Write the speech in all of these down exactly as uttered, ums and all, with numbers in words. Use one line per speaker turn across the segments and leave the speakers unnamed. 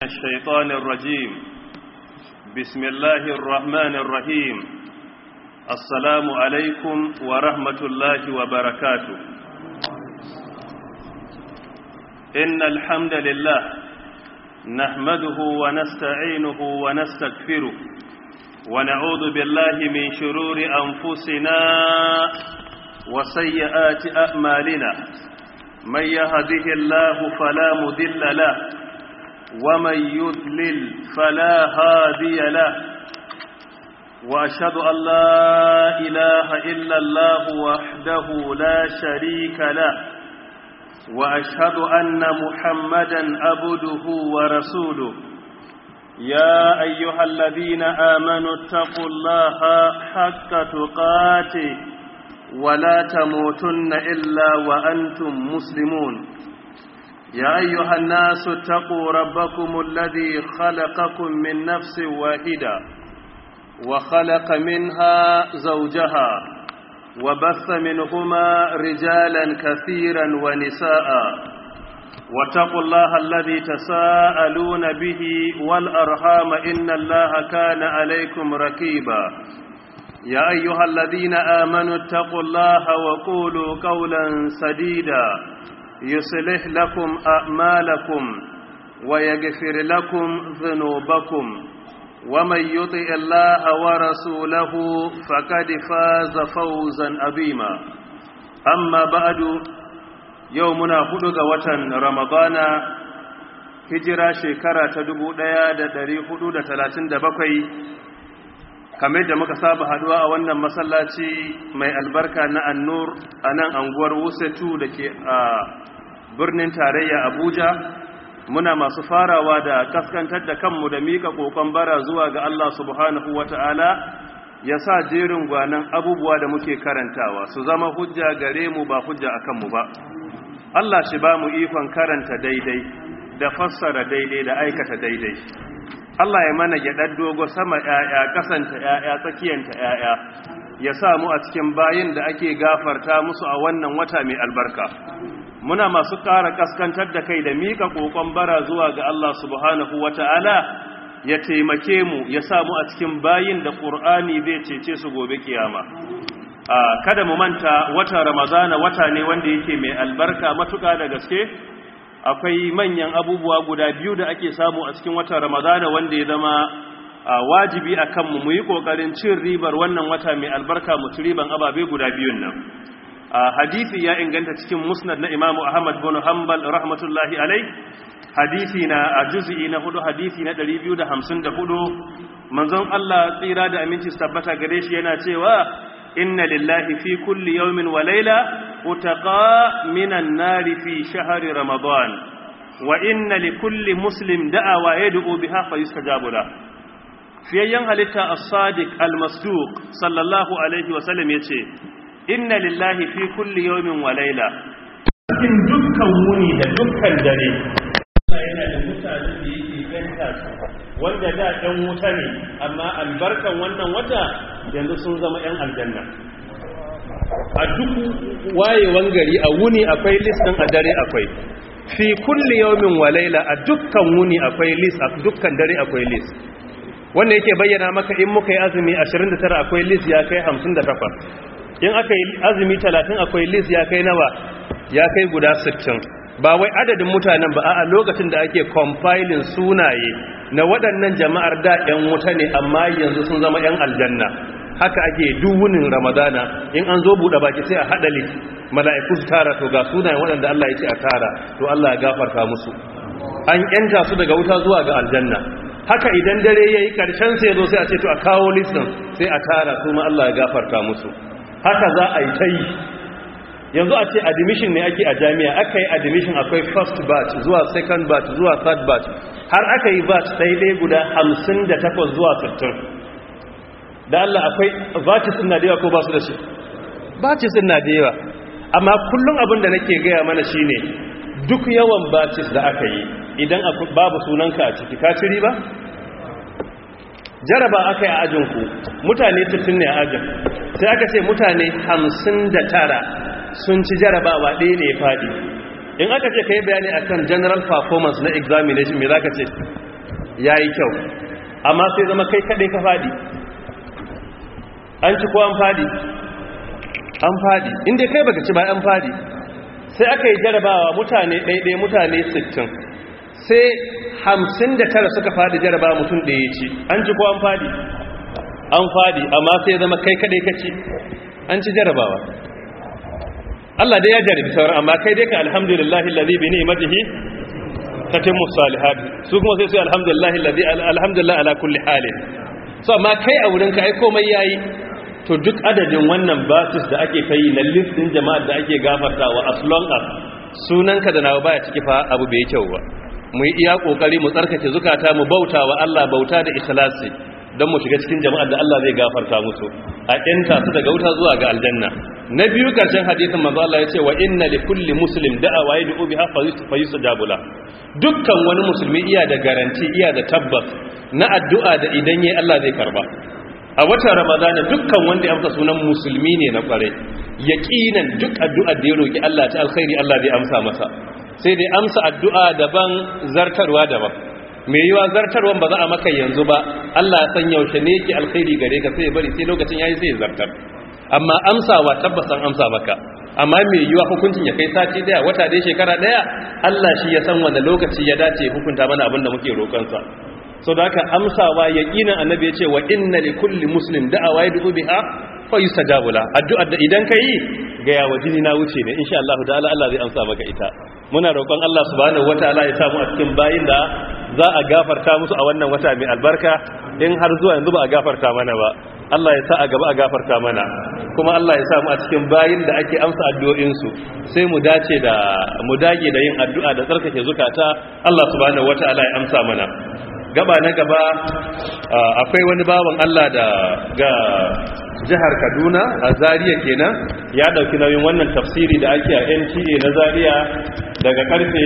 الشيطان الرجيم. بسم الله الرحمن الرحيم. السلام عليكم ورحمة الله وبركاته. إن الحمد لله نحمده ونستعينه ونستغفره ونعوذ بالله من شرور أنفسنا وسيئات أعمالنا. من يهده الله فلا مضل له ومن يضلل فلا هادي له، وأشهد أن لا إله إلا الله وحده لا شريك له، وأشهد أن محمدا عبده ورسوله. يا أيها الذين آمنوا اتقوا الله حق تقاته ولا تموتن إلا وأنتم مسلمون. يا أيها الناس اتقوا ربكم الذي خلقكم من نفس واحدة وخلق منها زوجها وبث منهما رجالا كثيرا ونساء، واتقوا الله الذي تساءلون به والأرحام إن الله كان عليكم رقيبا. يا أيها الذين آمنوا اتقوا الله وقولوا قولا سديدا يصلح لكم أعمالكم ويغفر لكم ذنوبكم، ومن يطع الله ورسوله فقد فاز فوزا عظيما. أما بعد، يومنا هدوغ وطن رمضان هجرة شكرة تدبو ديا دا داري حدود تلاتين دا بقوي. kamar da muka saba haduwa a wannan masallaci mai albarka na An-Nur a nan anguwar Wusatu da ke a birnin tarayya Abuja, muna masu farawa da kaskantar da kanmu da mika kokon bara zuwa ga Allah subhanahu wata'ala ya sa jerin gwanan abubuwa da muke karantawa su zama hujja gare mu ba hujja akan mu ba. Allah shi ba mu ikon karanta daidai da fassara daidai da aikata daidai. Allah ya mana gyaɗar dogo sama ‘ya'ya, kasanta ‘ya'ya, tsakiyanta ‘ya'ya, ya sa mu a cikin bayin da ake gafarta musu a wannan wata mai albarka. Muna masu ƙara ƙaskantar da kai da miƙa ƙoƙon bara zuwa ga Allah subhanahu wa ta'ala ya taimake mu, ya sa mu a cikin bayin da ƙur'ani zai cece su gobe kiyama. Kada mu manta, wata Ramadana wata ne wanda yake mai albarka matuƙa da gaske. Akwai manyan abubuwa guda biyu da ake samu a cikin watan Ramadana wanda ya zama wajibi a kanmu mu yi ƙoƙarin cin ribar wannan wata mai albarka, mu ci riban ababe guda biyun nan. Hadisi ya inganta cikin musnad na Imamu Ahmad bin Hanbal rahmatullahi alai, hadisi na a juz'i na hudu, hadisi na ɗari biyu da hamsin da hudu, manzon Allah tsira da aminci tabbata gare shi yana cewa inna lillahi fi kulli yawmin wa layla utaqa minan nari fi shahri ramadan wa inna likulli muslim da'awa yad'u biha fa yustajabu la. Fiyayyan halitta as-sadiq al-masduq sallallahu alaihi wa sallam yace inna lillahi fi kulli yawmin wa layla, cikin dukkan wuni da dukkan dare Allah yana da mutanen da yake ganta su wanda da ɗan wuta ne, amma albarkan wannan wata yanzu sun zama ‘yan aljanna. A duk wayewan gari a wuni akwai list ɗin, a dare akwai. Fi kulli yawmin wa laila, a dukkan wuni akwai list, a dukkan dare akwai list. Wanda yake bayyana maka in muka yi azumi ashirin da tara akwai list ya kai hamsin da takwas. In aka yi azumi talatin akwai list ya kai nawa? Ya kai guda sittin. Ba wai adadin mutanen ba, a lokacin da ake compiling sunaye na waɗannan jama'ar da ‘yan wuta ne amma yanzu sun zama ‘yan aljanna. Haka ake duwunin Ramadana, in an zo buɗe baki sai a haɗa list, mala'iku su tara, to ga sunayen waɗanda Allah ya ce a tara, to Allah ya gafarta musu. An ‘yanta su daga wuta zuwa ga aljanna. Haka idan dare ya yi ƙarshen sai zo sai a ce to a kawo listin sai a tara, su ma Allah ya gafarta musu. Haka za a yi ta yi. Yanzu a ce admission ne ake a jami'a, aka yi admission akwai first batch zuwa second batch zuwa third batch, har aka yi batch ɗaya guda hamsin da takwas zuwa sittin. Da Allah akwai batches suna da yawa ko ba su da shi? Batches suna da yawa, amma kullum abin da nake gaya mana shine duk yawan batches da aka yi idan babu sunanka a ciki ka ci riba? Jaraba aka yi a ajinku, mutane sittin ne a ajin, sai aka ce mutane hamsin da tara sun ci jarabawa ɗaya ne ya faɗi. In aka ce ka yi bayani akan general performance na examination, me za ka ce? yayi kyau amma sai zama kai kadai ka fadi an ci ko an fadi an fadi inda kai baka ci ba an fadi sai aka yi jarabawa mutane ɗaiɗai mutane sittin sai hamsin da tara suka fadi jarabawa mutum ɗaya ci an ci ko an fadi an fadi amma sai zama kai kadai ka ci an ci jarabawa Allah dai ya jarabi sauran amma kai dai ka alhamdulillahi allazi bi ni'matihi tatimmu salihat su kuma sai su alhamdulillahi allazi alhamdulillah ala kulli halin so amma kai a wurin ka ai komai yayi to duk adadin wannan batis da ake kai na list din jama'ar da ake gafartawa as long as sunanka da nawa baya ciki fa abu bai kyau ba mu yi iya kokari mu tsarkake zukata mu bautawa Allah bauta da ikhlasi don mu shiga cikin jama'ar da Allah zai gafarta musu a yanta su daga wuta zuwa ga aljanna na biyu karshen hadisin manzo Allah ya ce wa inna li kulli muslim da'awa yad'u biha fa yustajabu la dukkan wani musulmi iya da garanti iya da tabbas na addu'a da idan yayi Allah zai karba a watan ramadana dukkan wanda ya amsa sunan musulmi ne na kware yaqinan duk addu'ar da ya roki Allah ta alkhairi Allah zai amsa masa sai dai amsa addu'a daban zartarwa daban mai yiwa zartarwan ba za a maka yanzu ba Allah ya san yaushe ne yake alkhairi gare ka sai ya bari sai lokacin yayi sai ya zartar amma amsawa tabbasan amsa maka amma mai yiwa hukuncin ya kai sati daya wata daya shekara daya Allah shi ya san wanda lokaci ya dace hukunta mana abin da muke roƙon sa so da haka amsawa yaqinan annabi ya ce wa inna li kulli muslim da'awa yad'u biha fa yustajabu la addu'a da idan kai ga yawa jini na wuce ne insha Allah ta'ala Allah zai amsa maka ita muna roƙon Allah subhanahu wataala ya samu a cikin bayin da za a gafarta musu a wannan wata mai albarka in har zuwa yanzu ba a gafarta mana ba Allah ya sa a gaba a gafarta mana kuma Allah ya samu a cikin bayin da ake amsa addu'o'insu sai mu dace da mu dage da yin addu'a da tsarkake zukata Allah subhanahu wataala ya amsa mana gaba na gaba akwai wani bawan Allah da ga jihar Kaduna a Zaria kenan ya dauki nauyin wannan tafsiri da ake a N T A na Zaria daga karfe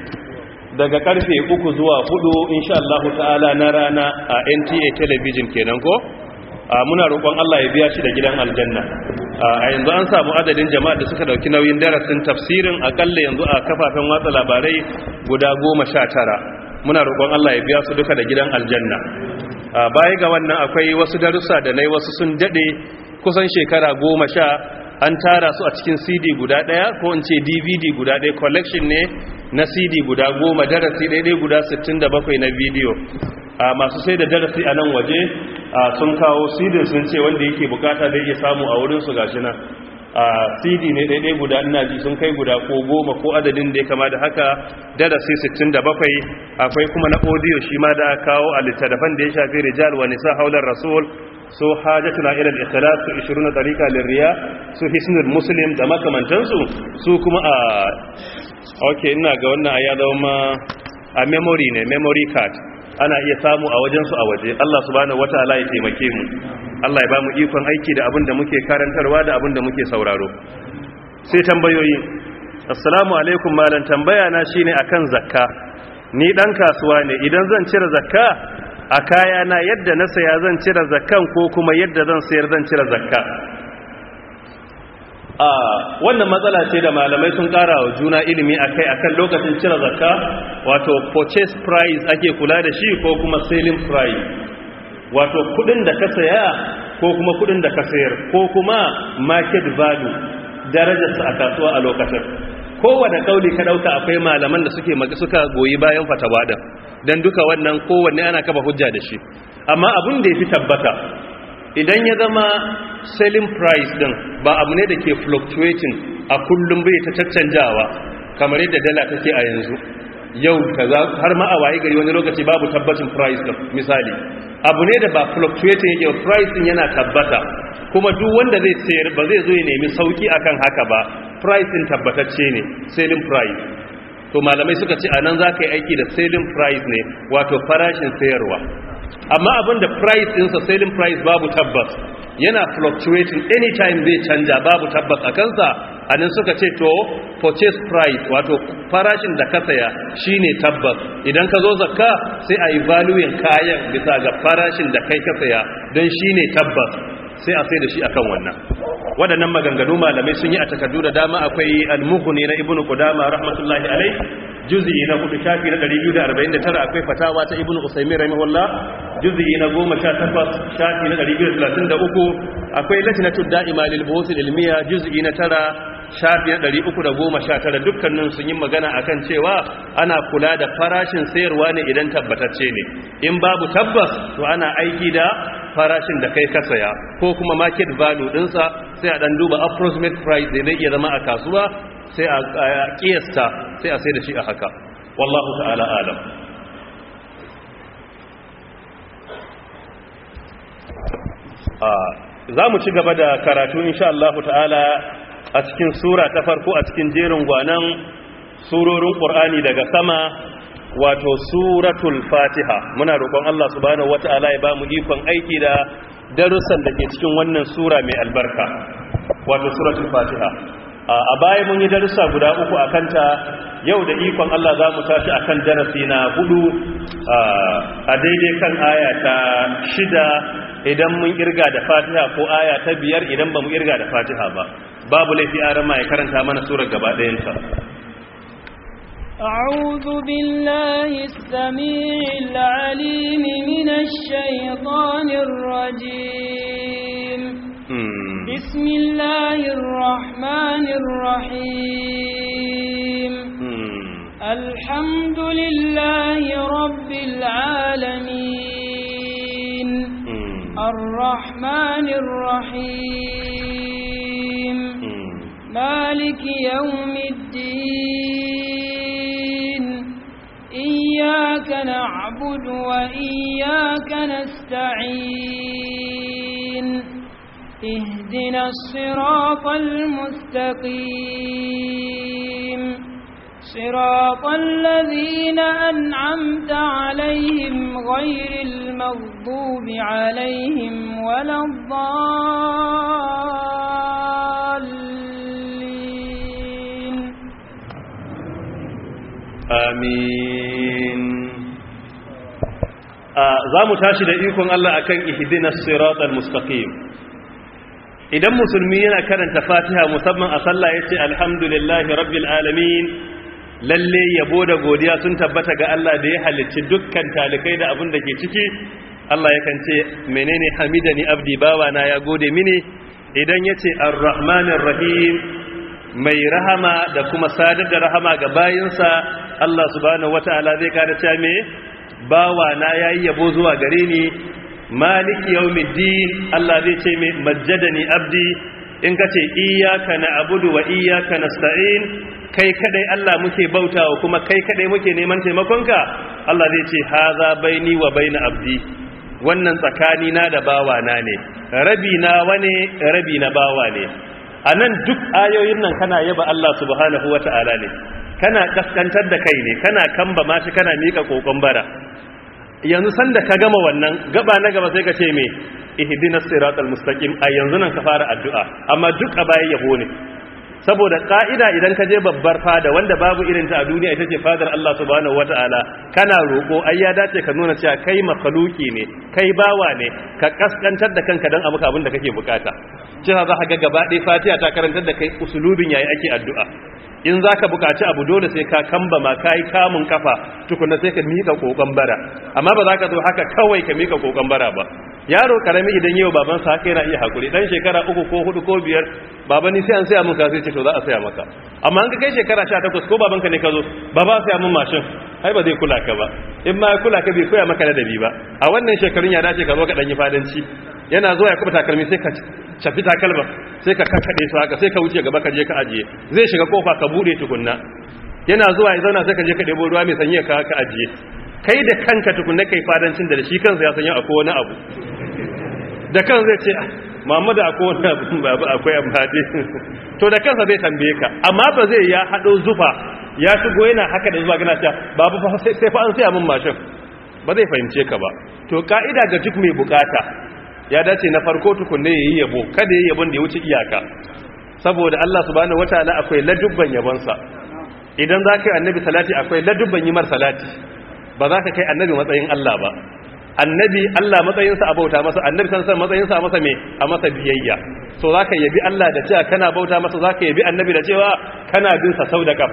daga karfe uku zuwa hudu insha Allah ta'ala na rana a N T A television kenan ko muna roƙon Allah ya biya shi da gidan aljanna a yanzu an samu adadin jama'a da suka dauki nauyin darasin tafsirin akalla yanzu a kafafen watsa labarai guda goma sha tara muna roƙon Allah ya biya su duka da gidan aljanna baya ga wannan akwai wasu darussa da nayi wasu sun dade kusan shekara goma sha an tara su a cikin C D guda daya ko in ce D V D guda daya collection ne na C D guda goma darasi daidai guda sittin da bakwai na video masu sai da darasi a nan waje sun kawo C D sun ce wanda yake bukata da yake samu a wurin su gashi nan C D ne daidai guda ina ji sun kai guda ko goma ko adadin da ya kama da haka darasi sittin da bakwai akwai kuma na audio shi ma da kawo a littattafan da ya shafi rijal wa nisa haular rasul so hajatuna ila al-ikhlas su ishirin tariqa lirriya su hisnul muslim da makamantansu su kuma a okay ina ga wannan aya zama a memory ne memory card ana iya samu a wajensu a waje Allah subhanahu wataala ya taimake mu Allah ya ba mu ikon aiki da abin da muke karantarwa da abin da muke sauraro sai tambayoyi assalamu alaikum malam tambaya na shine akan zakka ni dan kasuwa ne idan zan cire zakka a kaya na yadda na saya zan cire zakkan ko kuma yadda zan sayar zan cire zakka a wannan matsala ce da malamai sun kara wa juna ilimi akai akan lokacin cire zakka wato purchase price ake kula da shi ko kuma selling price wato kudin da ka saya ko kuma kudin da ka sayar ko kuma market value darajarsa a kasuwa a lokacin kowanne kauli ka dauka akwai malaman da suke suka goyi bayan fatawa da dan duka wannan kowanne ana kafa hujja da shi amma abin da yafi tabbata idan ya zama selling price din ba abu ne da ke fluctuating a kullum bai ta caccanjawa kamar yadda dala take a yanzu yau kaza har ma a waye gari wani lokaci babu tabbacin price din misali abu ne da ba fluctuating yake price din yana tabbata kuma duk wanda zai sayar ba zai zo ya nemi sauki akan haka ba price din tabbatacce ne selling price to malamai suka ce anan za ka yi aiki da selling price ne wato farashin sayarwa amma abinda price ɗinsa selling price babu tabbas yana fluctuating anytime zai canja babu tabbas a kansa anan suka ce to purchase price wato farashin da ka saya shine tabbas idan ka zo zakka sai a yi valuing kayan bisa ga farashin da kai ka saya don shine tabbas sai a sai da shi akan wannan waɗannan maganganu malamai sun yi a takardu da dama akwai al-mughni na ibnu qudama rahmatullahi alayh juz'i na hudu shafi na ɗari biyu da arba'in da tara akwai fatawa ta ibnu usaymin rahimahullah juz'i na goma sha takwas shafi na ɗari biyu da talatin da uku akwai lajnatu da'ima lil buhuth al ilmiya juz'i na tara shafi na ɗari uku da goma sha tara dukkanin sun yi magana akan cewa ana kula da farashin sayarwa ne idan tabbatacce ne in babu tabbas to ana aiki da farashin da kai ka saya ko kuma market value dinsa sai a dan duba approximate price da zai iya zama a kasuwa sai a kiyasta sai a sai da shi a haka wallahu ta'ala alam za mu ci gaba da karatu insha Allah ta'ala a cikin sura ta farko a cikin jerin gwanan surorin Qur'ani daga sama wato suratul Fatiha muna roƙon Allah subhanahu wata'ala ya bamu ikon aiki da darussan da ke cikin wannan sura mai albarka wato suratul Fatiha a baya mun yi darussa guda uku akan ta yau da ikon Allah za mu tashi akan darasi na hudu a daidai kan aya ta shida idan mun kirga da Fatiha ko aya ta biyar idan ba mu kirga da Fatiha ba babu laifi a rama ya karanta mana surar gaba ɗayanta
أعوذ بالله السميع العليم من الشيطان الرجيم بسم الله الرحمن الرحيم الحمد لله رب العالمين الرحمن الرحيم مالك يوم الدين إياك نعبد وإياك نستعين اهدنا الصراط المستقيم صراط الذين أنعمت عليهم غير المغضوب عليهم ولا الضالين
آمين za mu tashi da ikon Allah akan ihdinas siratal mustaqim idan musulmi yana karanta Fatiha musamman a sallah yace alhamdulillahi rabbil alamin lalle yabo da godiya sun tabbata ga Allah da ya halicci dukkan talikai da abin da ke ciki Allah yakan ce menene hamidani abdi bawana ya gode mini idan yace arrahmanir rahim mai rahama da kuma sadar da rahama ga bayinsa Allah subhanahu wataala zai kada cewa me bawana yayi yabo zuwa gare ni maliki yawmiddin Allah zai ce me majjadani abdi in kace iyyaka na'budu wa iyyaka nasta'in kai kadai Allah muke bautawa kuma kai kadai muke neman taimakonka Allah zai ce haza baini wa baina abdi wannan tsakani na da bawana ne rabi na wane rabi na bawa ne anan duk ayoyin nan kana yaba Allah subhanahu wata'ala ne kana kaskantar da kai ne kana kamba mashi kana mika kokon bara yanzu sanda ka gama wannan gaba na gaba sai ka ce me ihdinas siratal mustaqim a yanzu nan ka fara addu'a amma duk a baya yabo ne saboda ka'ida idan ka je babbar fada wanda babu irin ta a duniya ita ce fadar Allah subhanahu wataala kana roko ai ya dace ka nuna cewa kai makhluki ne kai bawa ne ka kaskantar da kanka dan abuka abin da kake bukata cewa za ka ga gaba ɗaya Fatiha ta karantar da kai usulubin yayi ake addu'a in zaka bukaci abu dole sai ka kamba ma kai kamun kafa tukunna sai ka mika kokon bara amma ba za ka zo haka kawai ka mika kokon bara ba yaro karami idan yau baban sa haka yana iya hakuri dan shekara uku ko hudu ko biyar baba ni sai an saya mun ka sai ce to za a saya maka amma an ka kai shekara sha takwas ko baban ka ne ka zo baba saya mun mashin ai ba zai kula ka ba in ma ya kula ka bai koya maka ladabi ba a wannan shekarun ya dace ka zo ka dan yi fadanci yana zuwa ya kuma takalmi sai ka shafi takalma sai ka kakkade su haka sai ka wuce gaba ka je ka ajiye zai shiga kofa ka bude tukunna yana zuwa ya zauna sai ka je ka debo ruwa mai sanyi ka ka ajiye kai da kanka tukunna kai fadancin da shi kansa ya sanya akwai wani abu da kan zai ce Muhammadu akwai wani abu babu akwai amfani to da kansa zai tambaye ka amma ba zai ya hado zufa ya shigo yana haka da zuwa gana cewa babu fa sai fa an saya min mashin ba zai fahimce ka ba to ka'ida ga duk mai bukata ya dace na farko tukunne yayi yabo kada yayi yabon da ya wuce iyaka saboda Allah subhanahu wataala akwai ladubban yabonsa idan zaka yi annabi salati akwai ladubban yi mar salati ba za ka kai annabi matsayin Allah ba annabi Allah matsayinsa a bauta masa annabi san san matsayinsa a masa me a masa biyayya so zaka yabi Allah da cewa kana bauta masa zaka yabi annabi da cewa kana bin sa sau da kafa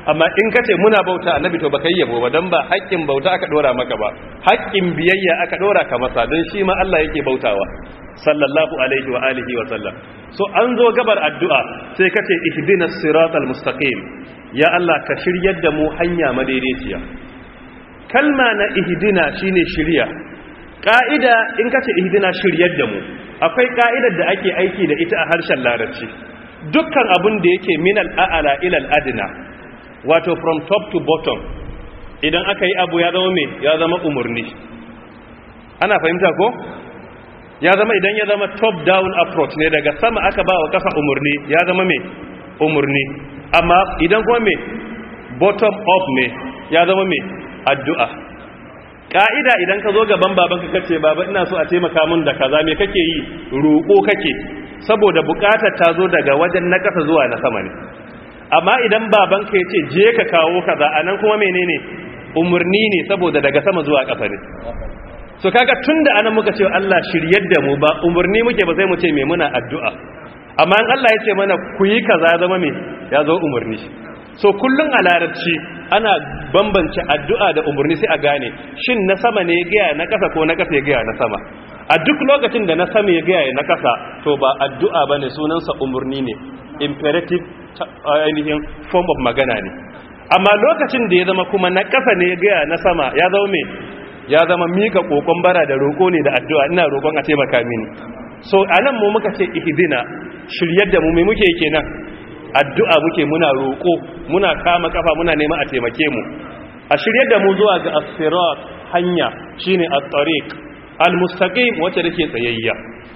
amma in ka ce muna bauta annabi to baka yi yabo ba dan ba haƙƙin bauta aka dora maka ba, haƙƙin biyayya aka dora ka masa don shi ma Allah yake bautawa sallallahu alaihi wa alihi wa sallam. So an zo gabar addu'a sai ka ce ihdinas siratal mustaqim, ya Allah ka shiryar da mu hanya madaidaiciya. Kalma na ihdina shine shiriya. Ka'ida in ka ce ihdina shiryar da mu, akwai ka'idar da ake aiki da ita a harshen larabci. Dukkan abin da yake minal a'ala ilal adna, wato from top to bottom, idan aka yi abu ya zama me ya zama umurni. Ana fahimta ko? Ya zama idan ya zama top down approach ne, daga sama aka ba wa kasa umurni, ya zama me umurni. Amma idan kuma me bottom up ne, ya zama me addu'a. Ka'ida idan ka zo gaban babanka kace baba ina so a taimaka min da kaza, me kake yi? Roƙo kake, saboda buƙatar ta zo daga wajen na kasa zuwa na sama ne. Amma idan babanka ya ce je ka kawo kaza, anan kuma menene umurni ne, saboda daga sama zuwa ƙasa ne. So kaga tunda anan muka ce Allah shiryar da mu, ba umurni muke ba, sai mu ce me muna addu'a. Amma in Allah ya ce mana ku yi kaza zama me ya zo umurni. So kullun a larabci ana bambance addu'a da umurni sai a gane shin na sama ne ya gaya na ƙasa ko na ƙasa ya gaya na sama. A duk lokacin da na sama ya gaya na ƙasa to ba addu'a bane, sunansa umurni ne, imperative ainihin form of magana ne. Amma lokacin da ya zama kuma na ƙasa ne ya gaya na sama, ya zama me ya zama mika kokon bara da roko ne da addu'a, ina roƙon a taimaka mini. So anan mu muka ce ihdina shiryar da mu, me muke kenan addu'a muke, muna roko, muna kama kafa, muna neman a taimake mu. A shiryar da mu zuwa ga as-sirat, hanya shine at-tariq al-mustaqim wacce take tsayayya.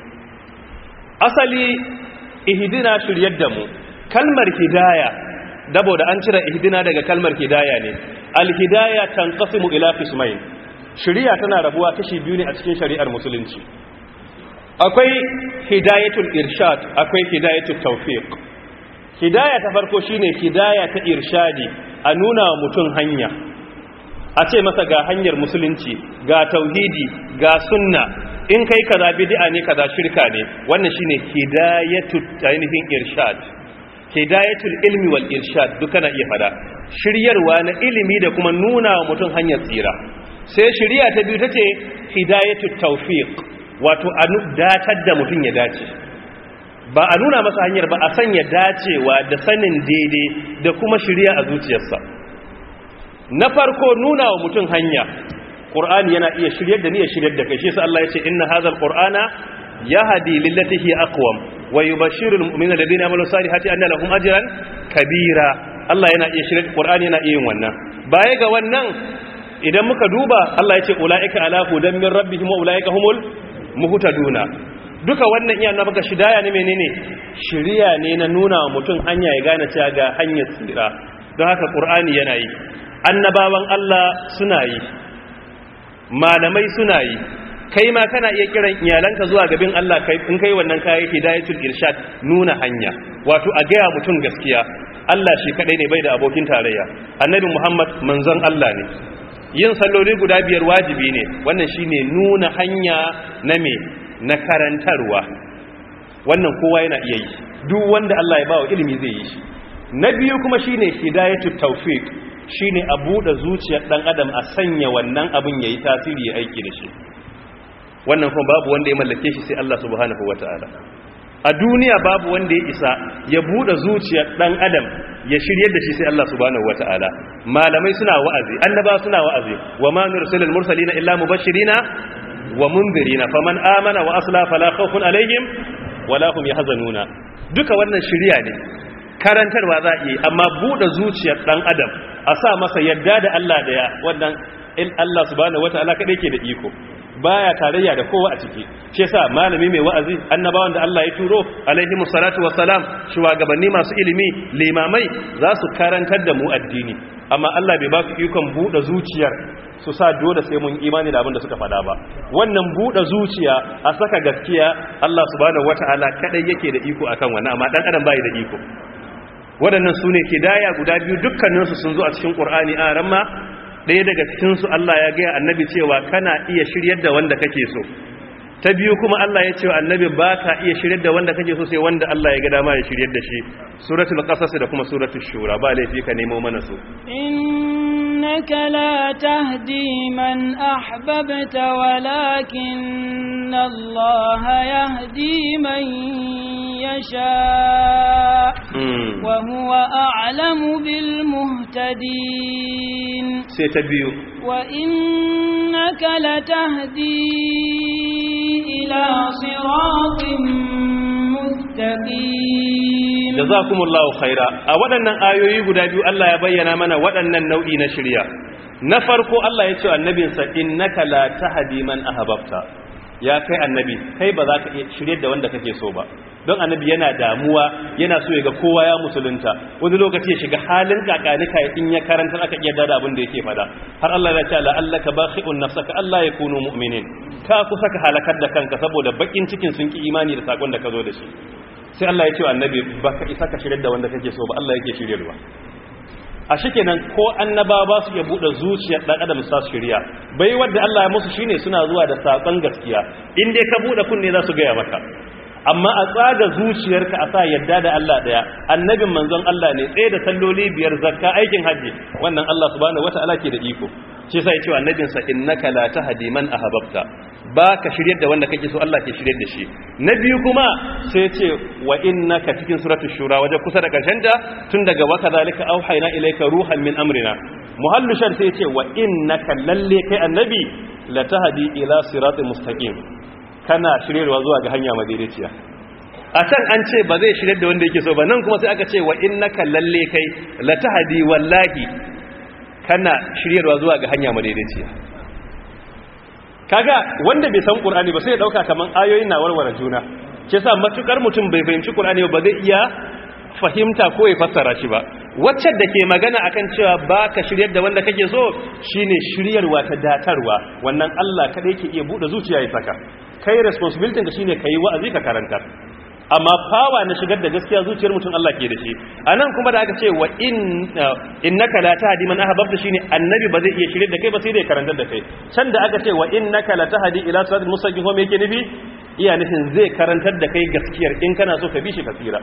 Asali ihdina shiryar da mu, kalmar hidaya dabo da an cire ihdina daga kalmar hidaya ne. Al-hidaya tanqasimu ila qismayn, shiriya tana rabuwa kashi biyu ne a cikin shari'ar musulunci. Akwai hidayatul irshad, akwai hidayatul tawfiq. Hidaya ta farko shine hidaya ta irshadi, a nuna wa mutum hanya, a ce masa ga hanyar musulunci, ga tauhidi, ga sunna, in kai kaza bid'a ne kaza shirka ne. Wannan shine hidayatul ainihin irshad. Hidayatul ilmi wal irshad duka na iya fada, shiryarwa na ilimi da kuma nuna wa mutum hanyar tsira. Sai shiriya ta biyu tace hidayatul tawfiq, wato a datar da mutum ya dace, ba a nuna masa hanyar ba, a sanya dacewa da sanin daidai da kuma shiriya a zuciyarsa. Na farko nuna wa mutum hanya, Qur'ani yana iya shiryar da ni ya shiryar da kai. Shi sa Allah ya ce inna hadzal qur'ana yahdi lillati hi aqwam wa yubashshirul mu'minina alladhina ya'maluna salihati anna lahum ajran kabira. Allah yana iya shiryar, Qur'ani yana iya yin wannan. Baya ga wannan, idan muka duba Allah ya ce ulaika ala hudan min rabbihim wa ulaika humul muhtaduna. Duka wannan iya nabaka shidaya ne, menene shiriya ne na nuna wa mutum hanya ya gane cewa ga hanyar tsira. Don haka Qur'ani yana yi, annabawan Allah suna yi, malamai suna yi, kai ma kana iya kiran iyalanka zuwa gabin Allah, kai in kai wannan kai hidayatul irshad, nuna hanya, wato a gaya mutum gaskiya. Allah shi kadai ne, bai da abokin tarayya. Annabi Muhammad manzon Allah ne. Yin salloli guda biyar wajibi ne. Wannan shine nuna hanya na me na karantarwa. Wannan kowa yana iya yi, duk wanda Allah ya bawa ilimi zai yi shi. Na biyu kuma shine hidayatut tawfiq, shine a buɗe zuciyar ɗan adam, a sanya wannan abin yayi tasiri ya aiki da shi. Wannan kuma babu wanda ya mallake shi sai Allah subhanahu wataala. A duniya babu wanda ya isa ya buɗe zuciyar ɗan adam ya shiryar da shi sai Allah subhanahu wataala. Malamai suna wa'azi, annaba suna wa'azi, wa ma nursilul mursalina illa mubashirina wa mundirina faman amana wa asla fala khawfun alaihim wala hum yahzanuna. Duka wannan shiriya ne, karantarwa za a yi, amma buɗe zuciyar ɗan adam a sa masa yadda da Allah daya, wannan in Allah subhanahu wataala kadai ke da iko, baya tarayya da kowa a ciki. Shi yasa malami mai wa'azi, annabawan da Allah ya turo alaihi salatu wassalam, shugabanni masu ilimi, limamai, za su karantar da mu addini, amma Allah bai ba su ikon buɗe zuciyar su sa dole sai mun imani da abin da suka faɗa ba. Wannan buɗe zuciya a saka gaskiya, Allah subhanahu wataala kadai yake da iko akan wannan, amma dan adam bai da iko. Waɗannan su ne hidaya guda biyu, dukkaninsu sun zo a cikin Qur'ani. A ramma ɗaya daga cikinsu Allah ya gaya annabi cewa kana iya shiryar da wanda kake so, ta biyu kuma Allah ya ce wa annabi ba ka iya shiryar da wanda kake so sai wanda Allah ya ga dama ya shiryar da shi suratul qasas da kuma suratul shura ba laifi ka nemo mana su
innaka la tahdi man ahbabta walakinna Allah yahdi man yasha wa huwa a'lamu bil muhtadin
sai ta biyu
wa innaka la tahdi ila siratin mustaqim
jazakumullahu khaira a waɗannan ayoyi guda biyu Allah ya bayyana mana waɗannan nau'i na shirya na farko Allah ya ce annabinsa innaka la tahdi man ahbabta ya kai annabi kai ba za ka iya shiryar da wanda kake so ba don annabi yana damuwa yana so ya ga kowa ya musulunta wani lokaci ya shiga halin kakanika in ya karanta aka iya dada abin da yake fada har Allah ya ce la'allaka bakhi'un nafsaka Allah yakunu mu'minin ka kusa ka halakar da kanka saboda bakin cikin sun ki imani da sakon da ka zo da shi sai Allah ya ce annabi baka isa ka shiryar da wanda kake so ba Allah yake shiryarwa a shikenan ko annaba ba su ya bude zuciyar dan adam sa su shirya bai wanda Allah ya musu shine suna zuwa da sakon gaskiya in dai ka bude kunne za su ga ya maka amma a tsaga zuciyarka a sa yadda da Allah daya annabin manzon Allah ne tsaye da salloli biyar zakka aikin haji wannan Allah subhanahu wataala ke da iko shi yasa yace annabin sa innaka la tahdi man ahbabta baka shiryar da wanda kake so Allah ke shiryar da shi na biyu kuma sai yace wa innaka cikin suratul shura waje kusa da karshen ta tun daga wa kadhalika auhayna ilayka ruhan min amrina muhallu shar sai yace wa innaka lalle kai annabi la tahdi ila siratal mustaqim kana shiryarwa zuwa ga hanya madaidaiciya a can an ce ba zai shiryar da wanda yake so ba nan kuma sai aka ce wa innaka lalle kai la tahdi wallahi kana shiryarwa zuwa ga hanya madaidaiciya kaga wanda bai san qur'ani ba sai ya dauka kaman ayoyin na warware juna shi yasa matukar mutum bai fahimci qur'ani ba zai iya fahimta ko ya fassara shi ba wacce da ke magana akan cewa baka shiryar da wanda kake so shine shiryarwa ta datarwa wannan Allah kada yake iya bude zuciya ya saka kai responsibility ka shine kai wa'azi ka karantar amma fawa na shigar da gaskiya zuciyar mutum Allah ke da shi anan kuma da aka ce wa in innaka la tahdi man ahbabta shine annabi ba zai iya shirye da kai ba sai dai karantar da kai can da aka ce wa innaka la tahdi ila siratal mustaqim ko me yake nufi iya nufin zai karantar da kai gaskiyar in kana so ka bi shi kasira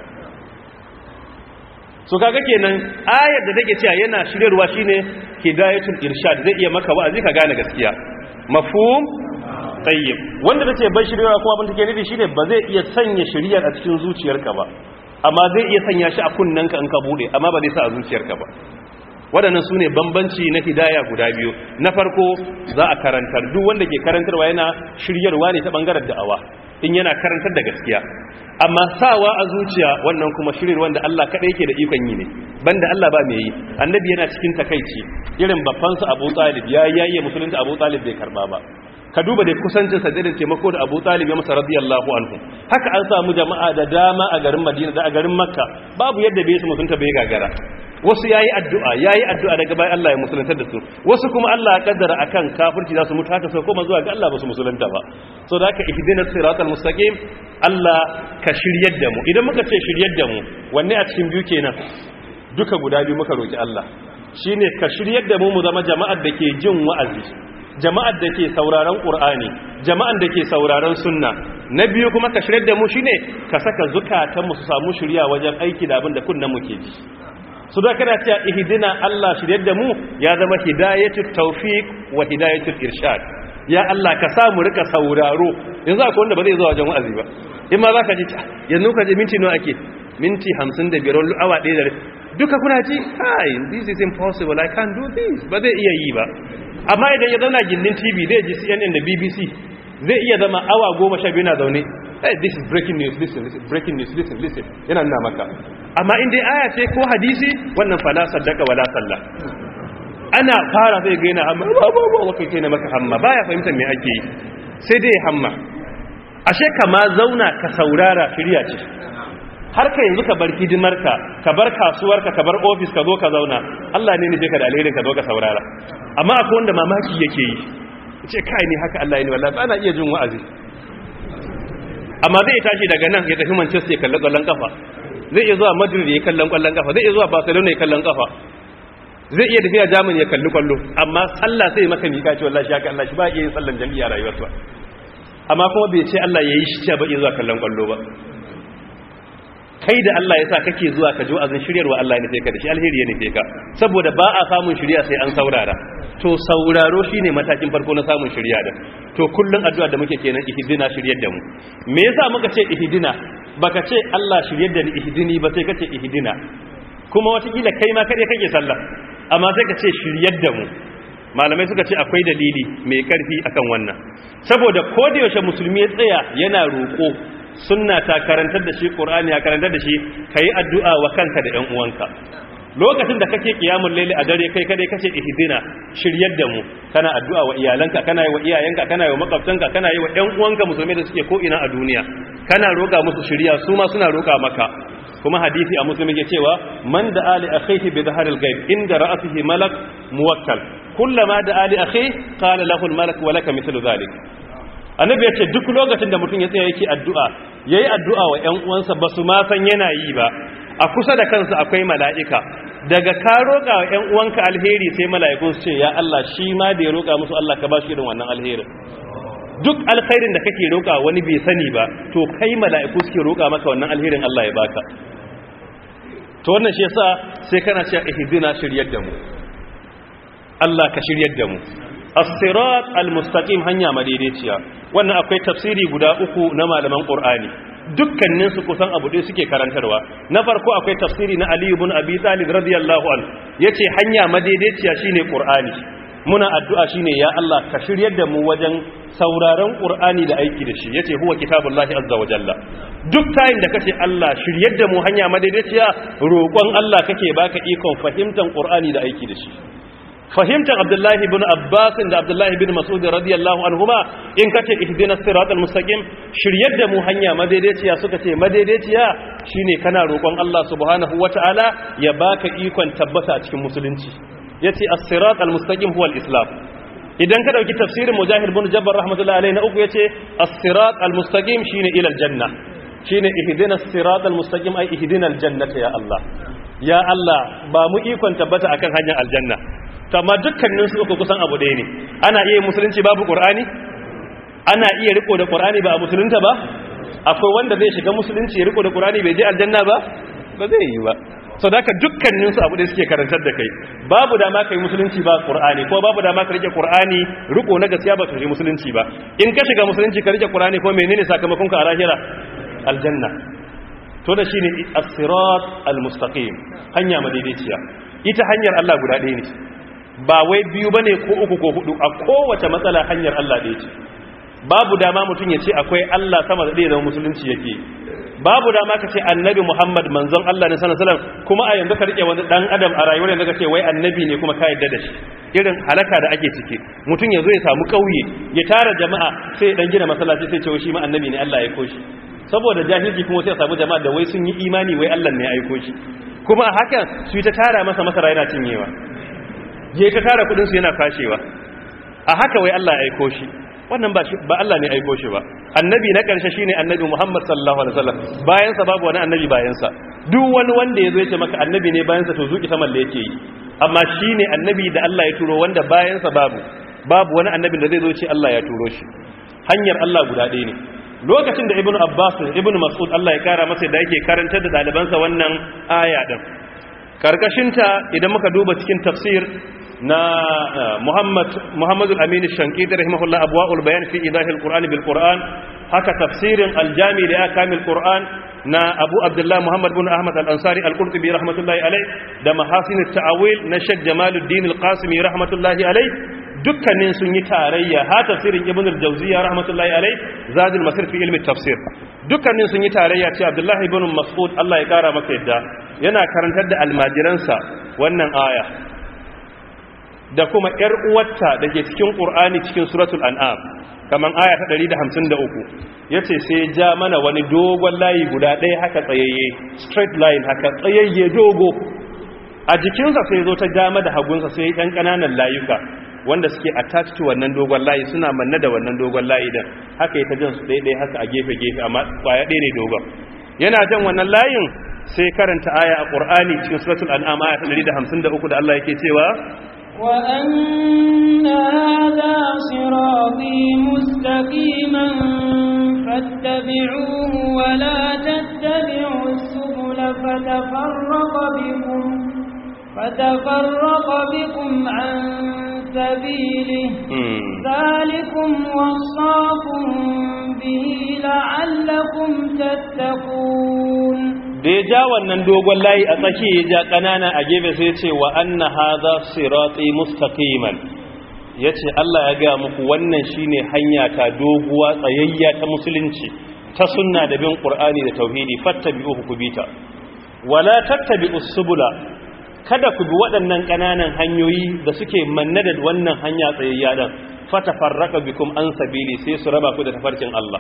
so kaga kenan ayar da take cewa yana shiryarwa shine hidayatul irshad zai iya maka wa'azi ka gane gaskiya mafhum tayyib wanda tace bai shiryarwa kuma abin take nufi shine ba zai iya sanya shiriyar a cikin zuciyarka ba amma zai iya sanya shi a kunnanka in ka bude amma ba zai sa a zuciyarka ba waɗannan su ne bambanci na hidaya guda biyu na farko za a karantar duk wanda ke karantarwa yana shiryarwa ne ta ɓangaren da'awa in yana karantar da gaskiya amma sawa a zuciya wannan kuma shirin wanda Allah kaɗai yake da ikon yi ne banda Allah ba mai yi annabi yana cikin takaici irin babbansa Abu Talib ya yayi musulunta Abu Talib bai karba ba ka duba da kusancin sa da taimako da Abu Talib ya masa radiyallahu anhu haka an samu jama'a da dama a garin Madina da a garin Makka babu yadda bai su musulunta bai gagara wasu yayi addu'a yayi addu'a daga bayan Allah ya musulunta da su wasu kuma Allah ya kaddara akan kafirci za su mutu haka sai kuma zuwa ga Allah ba su musulunta ba so da haka ihdinas siratal mustaqim Allah ka shiryar da mu idan muka ce shiryar da mu wanne a cikin biyu kenan duka guda biyu muka roki Allah shine ka shiryar da mu mu zama jama'ar da ke jin wa'azi jama'ar da ke sauraron Qur'ani jama'ar da ke sauraron sunna na biyu kuma ka shiryar da mu shine ka saka zukatan mu su samu shiriya wajen aiki da abin da kunnan mu ke ji su da kana cewa ihdina Allah shiryar da mu ya zama hidayatul tawfiq wa hidayatul irshad ya Allah ka sa mu rika sauraro yanzu akwai wanda ba zai zo wajen wa'azi ba in ma zaka ji yanzu ka ji minti nawa ake minti hamsin da biyar awa ɗaya da duka kuna ji hi this is impossible I can't do this ba zai iya yi ba amma idan ya zauna gindin T V zai ji C N N da B B C zai iya zama awa goma sha biyu na zaune hey this is breaking news listen listen breaking news listen listen yana nuna maka amma in dai aya ce ko hadisi wannan fala saddaka wala salla ana fara zai ga yana hamma ba ba ba kai kai na maka hamma baya fahimtar me ake yi sai dai hamma ashe kama zauna ka saurara shirya ce har ka yanzu ka bar hidimarka ka bar kasuwarka ka bar ofis ka zo ka zauna Allah ne ne sai ka da alherin ka zo ka saurara amma akwai wanda mamaki yake yi ce kai ne haka Allah ne wallahi ba na iya jin wa'azi amma zai tashi daga nan ya tafi Manchester ya kalla kwallon kafa zai iya zuwa Madrid ya kallon kwallon kafa zai iya zuwa Barcelona ya kallon kafa zai iya tafiya Germany ya kalli kwallo amma sallah sai maka mika ce wallahi shi haka Allah shi ba iya yin sallan jami'a rayuwarsa amma kuma bai ce Allah ya yi shi ce ba zuwa kallon kwallo ba. Kai da Allah ya sa kake zuwa ka ji wa'azin shiryarwa Allah ne sai ka da shi alheri ne sai ka, saboda ba a samun shirya sai an saurara. To sauraro shine matakin farko na samun shirya da. To kullun addu'a da muke kenan ihdina shiryar da mu. Me yasa muka ce ihdina? Baka ce Allah shiryar da ni ihdini ba sai kace ihdina. Kuma wata kila kai ma kade kake sallah, amma sai ka ce shiryar da mu. Malamai suka ce akwai dalili mai karfi akan wannan. Saboda ko da yaushe musulmi ya tsaya yana roko, sunna ta karantar da shi, qur'ani ya karantar da shi, kai addu'a wa kanka da ƴan uwanka. Lokacin da kake kiyamul laili a dare kai kadai kace ihdina shiryar da mu, kana addu'a wa iyalanka, kana yi wa iyayenka, kana yi wa makwabtanka, kana yi wa ƴan uwanka musulmai da suke ko ina a duniya, kana roƙa musu shiriya, su ma suna roƙa maka. Kuma hadisi a musulmi ke cewa man da ali akhihi bi dhahril ghaib inda ra'sihi malak muwakkal kullama da ali akhihi qala lahu al malak wa laka mithlu dhalik. Annabi ya ce duk lokacin da mutum ya tsaya yake addu'a yayi addu'a wa ƴan uwansa basu ma san yana yi ba, a kusa da kansa akwai mala'ika, daga ka roƙa wa ƴan uwanka alheri sai mala'ikun su ce ya Allah shi ma da ya roƙa musu Allah ka ba shi irin wannan alherin. Duk alkhairin da kake roƙa wani bai sani ba, to kai mala'iku suke roƙa maka wannan alherin Allah ya baka. To wannan shi yasa sai kana cewa ihdina shiryar da mu, Allah ka shiryar da mu. As-sirat al-mustaqim hanya madaidaiciya, wannan akwai tafsiri guda uku na malaman Qur'ani, dukkanin su kusan abu ɗaya suke karantarwa. Na farko akwai tafsiri na Ali ibn Abi Talib radiyallahu anhu, yace hanya madaidaiciya shine Qur'ani. Muna addu'a shine ya Allah ka shiryar da mu wajen sauraron Qur'ani da aiki da shi, yace huwa kitabullahi azza wa jalla. Duk tayin da kace Allah shiryar da mu hanya madaidaiciya, roƙon Allah kake baka ikon fahimtar Qur'ani da aiki da shi. Fahimtar Abdullahi bin Abbas da Abdullahi bin Mas'ud radiyallahu anhuma in kace ihdinas siratal mustaqim shiryar da mu hanya madaidaiciya, suka ce madaidaiciya shine kana roƙon Allah subhanahu wataala ya baka ikon tabbata a cikin musulunci. Yace as-siratal mustaqim huwa al-islam. Idan ka dauki tafsirin Mujahid bin Jabbar rahmatullahi alayhi na uku yace as-siratal mustaqim shine ila al-janna, shine ihdinas siratal mustaqim ay ihdinal jannata ya Allah. Ya Allah ba mu ikon tabbata akan hanyar aljanna. Amma dukkanin su uku kusan abu ɗaya ne. Ana iya musulunci babu Qur'ani? Ana iya riko da Qur'ani ba a musulunta ba? Akwai wanda zai shiga musulunci ya riko da Qur'ani bai je aljanna ba? Ba zai yi ba. So da haka dukkanin su abu ɗaya suke karantar da kai. Babu dama kai musulunci ba Qur'ani, ko babu dama ka rike Qur'ani riko na gaskiya ba ka rike musulunci ba. In ka shiga musulunci ka rike Qur'ani ko menene sakamakon ka a lahira? Aljanna. To da shine as-sirat al-mustaqim, hanya madaidaiciya. Ita hanyar Allah guda ɗaya ne. Ba wai biyu bane ko uku ko hudu, a kowace matsala hanyar Allah ɗaya ce. Babu dama mutum ya ce akwai Allah sama da ɗaya zama musulunci yake. Babu dama ka ce annabi Muhammad manzon Allah ne sallallahu alaihi wasallam kuma a yanzu ka rike wani dan adam a rayuwar yanzu ka ce wai annabi ne kuma ka yadda da shi. Irin halaka da ake ciki, mutum ya zo ya samu kauye ya tara jama'a sai ya dan gina masallaci sai ce wai shi ma annabi ne Allah ya aiko shi. Saboda jahilci kuma sai ya samu jama'a da wai sun yi imani wai Allah ne ya aiko shi. Kuma a hakan su ta tara masa masara yana cinyewa. Je ka tara kudin su yana fashewa. A haka wai Allah ya aiko shi. Wannan ba shi ba Allah ne ya aiko shi ba. Annabi na karshe shine Annabi Muhammad sallallahu alaihi wasallam. Bayan sa babu wani annabi bayan sa. Duk wani wanda yazo ya ce maka annabi ne bayan sa to zuki ta malle yake yi. Amma shine annabi da Allah ya turo wanda bayan sa babu. Babu wani annabi da zai zo ce Allah ya turo shi. Hanyar Allah guda ɗaya ne. Lokacin da Ibn Abbas Ibn Mas'ud Allah ya kara masa da yake karantar da dalibansa wannan aya din. Karkashinta idan muka duba cikin tafsir na Muhammad Muhammad al-Amin al-Shankiti rahimahullah abwaul bayan fi idahi al-Qur'an bil Qur'an, haka tafsirin al-Jami' li ahkamil Qur'an na Abu Abdullah Muhammad bin Ahmad al-Ansari al-Qurtubi rahmatullahi alayh, da mahasin at-ta'wil na Sheikh Jamaluddin al-Qasimi rahmatullahi alayh, dukkanin sun yi tarayya. Ha tafsirin Ibn al-Jawziyya rahmatullahi alayh, Zadul Masir fi ilmi tafsir, dukkanin sun yi tarayya ce Abdullah ibn Mas'ud Allah ya kara maka yadda yana karantar da almajiransa wannan aya da kuma ƴar uwarta dake cikin Qur'ani cikin suratul An'am kaman aya ta ɗari da hamsin da uku, yace sai ja mana wani dogon layi guda ɗaya haka tsayayye, straight line haka tsayayye dogo, a jikinsa sai zo ta dama da hagunsa sai ɗan ƙananan layuka wanda suke attached to wannan dogon layi, suna manne da wannan dogon layi din, haka ya ta jan su ɗaya haka a gefe gefe, amma kwaya ɗaya ne dogon. Yana jan wannan layin sai karanta aya a Qur'ani cikin suratul An'am aya ta ɗari da hamsin da uku da Allah yake cewa
وأن هذا صراطي مستقيما فاتبعوه ولا تتبعوا السبل فتفرق بكم فتفرق بكم عن سبيله ذلكم وصاكم به لعلكم تتقون.
da ya ja wannan dogon layi a tsaki ya ja ƙanana a gefe sai ce wa anna hadha sirati mustaqiman, yace Allah ya ga muku wannan shine hanya ta doguwa tsayayya ta musulunci ta sunna da bin qur'ani da tauhidi, fattabi'uhu kubita wala tattabi'us subula, kada ku bi waɗannan ƙananan hanyoyi da suke manne da wannan hanya tsayayya dan fatafarraqa bikum an sabili, sai su raba ku da tafarkin Allah.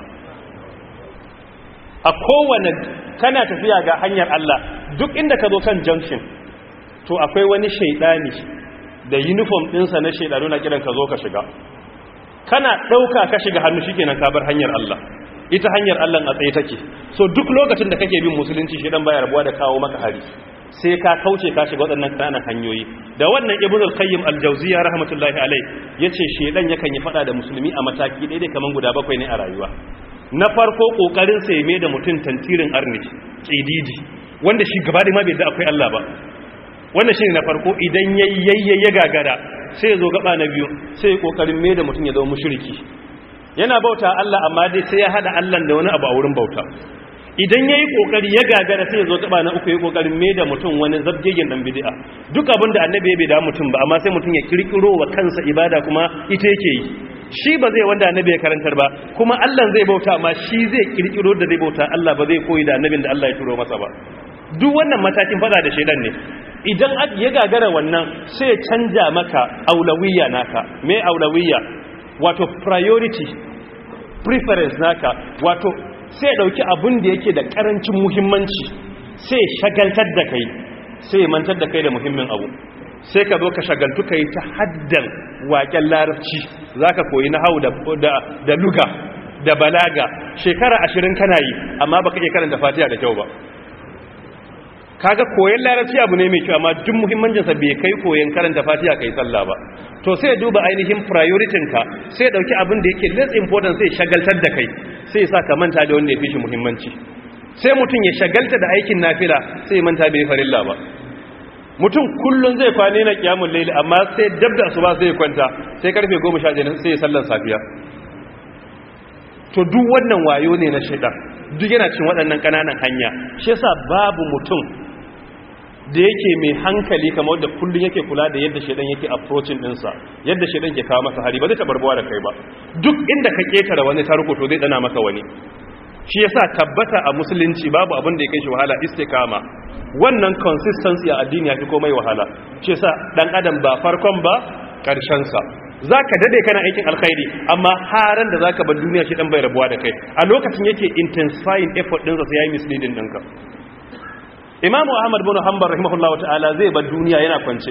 A kowane kana tafiya ga hanyar Allah, duk inda ka zo kan junction to akwai wani shaidani da uniform ɗinsa na shaidanu na kiran ka zo ka shiga, kana ɗauka ka shiga hannu shikenan ka bar hanyar Allah. Ita hanyar Allah a tsaye take, so duk lokacin da kake bin musulunci shaidan baya rabuwa da kawo maka hari, sai ka kauce ka shiga waɗannan ƙananan hanyoyi. Da wannan Ibn al-Qayyim al-Jawziyya rahmatullahi alayh yace shaidan yakan yi fada da musulmi a mataki daidai kaman guda bakwai ne a rayuwa. Na farko kokarin sai mai da mutum tantirin arni kididi, wanda shi gaba da ma bai da akwai Allah ba. Wannan shine na farko, idan yayyayye ya gagara sai ya zo gaba na biyu, sai kokarin mai da mutum ya zama mushriki. Yana bauta Allah amma dai sai ya hada Allah da wani abu a wurin bauta. Idan yayi kokari ya gagara sai ya zo gaba na uku, ya kokarin mai da mutum wani zabgegen dan bid'a. Duk abin da annabi ya bai da mutum ba, amma sai mutum ya kirkiro wa kansa ibada kuma ita yake yi. Shi ba zai wanda annabi ya karantar ba, kuma Allah zai bauta amma shi zai kirkiro da zai bauta Allah ba zai koyi da annabin da Allah ya turo masa ba. Duk wannan matakin fada da shedan ne. Idan ya gagara wannan sai ya canja maka aulawiyya naka. Me aulawiyya? Wato priority, preference naka. Wato sai ya dauki abun da yake da karancin muhimmanci, sai ya shagaltar da kai, sai ya mantar da kai da muhimmin abu. Sai ka zo ka shagaltu kai ta haddan waƙen larabci, zaka koyi nahwu da da luga da balaga, shekara ashirin kana yi amma baka iya karanta Fatiha da kyau ba. Kaga koyon larabci abu ne mai kyau, amma duk muhimmancin sa bai kai koyon karanta Fatiha kai sallah ba. To sai duba ainihin priority ka, sai dauki abin da yake less important sai shagaltar da kai, sai sa ka manta da wanda ya fi shi muhimmanci. Sai mutum ya shagalta da aikin nafila, sai manta bai farilla ba. Mutum kullun zai kwane na kiyamul layli, amma sai dabda asuba sai ya kwanta, sai karfe goma sha biyu sai ya sallar safiya. To duk wannan wayo ne na shaitan, duk yana cikin waɗannan kananan hanya. Shi yasa babu mutum da yake mai hankali kamar da kullun yake kula da yadda shaitan yake approaching dinsa, yadda shaitan ke kawo masa hari, ba zai tabarbuwa da kai ba. Duk inda ka ketara wani tarko to zai dana maka wani. Shi yasa tabbata a musulunci babu abin da ya kai shi wahala, istiqama. Wannan consistency a addini ya fi komai wahala. Shi yasa dan adam ba farkon ba karshen sa. Zaka dade kana aikin alkhairi, amma haran da zaka bar duniya shi dan bai rabuwa da kai. A lokacin yake intensifying effort din sa sai yayi misleading dinka. Imam Ahmad bin Hanbal rahimahullahu ta'ala zai bar duniya yana kwance.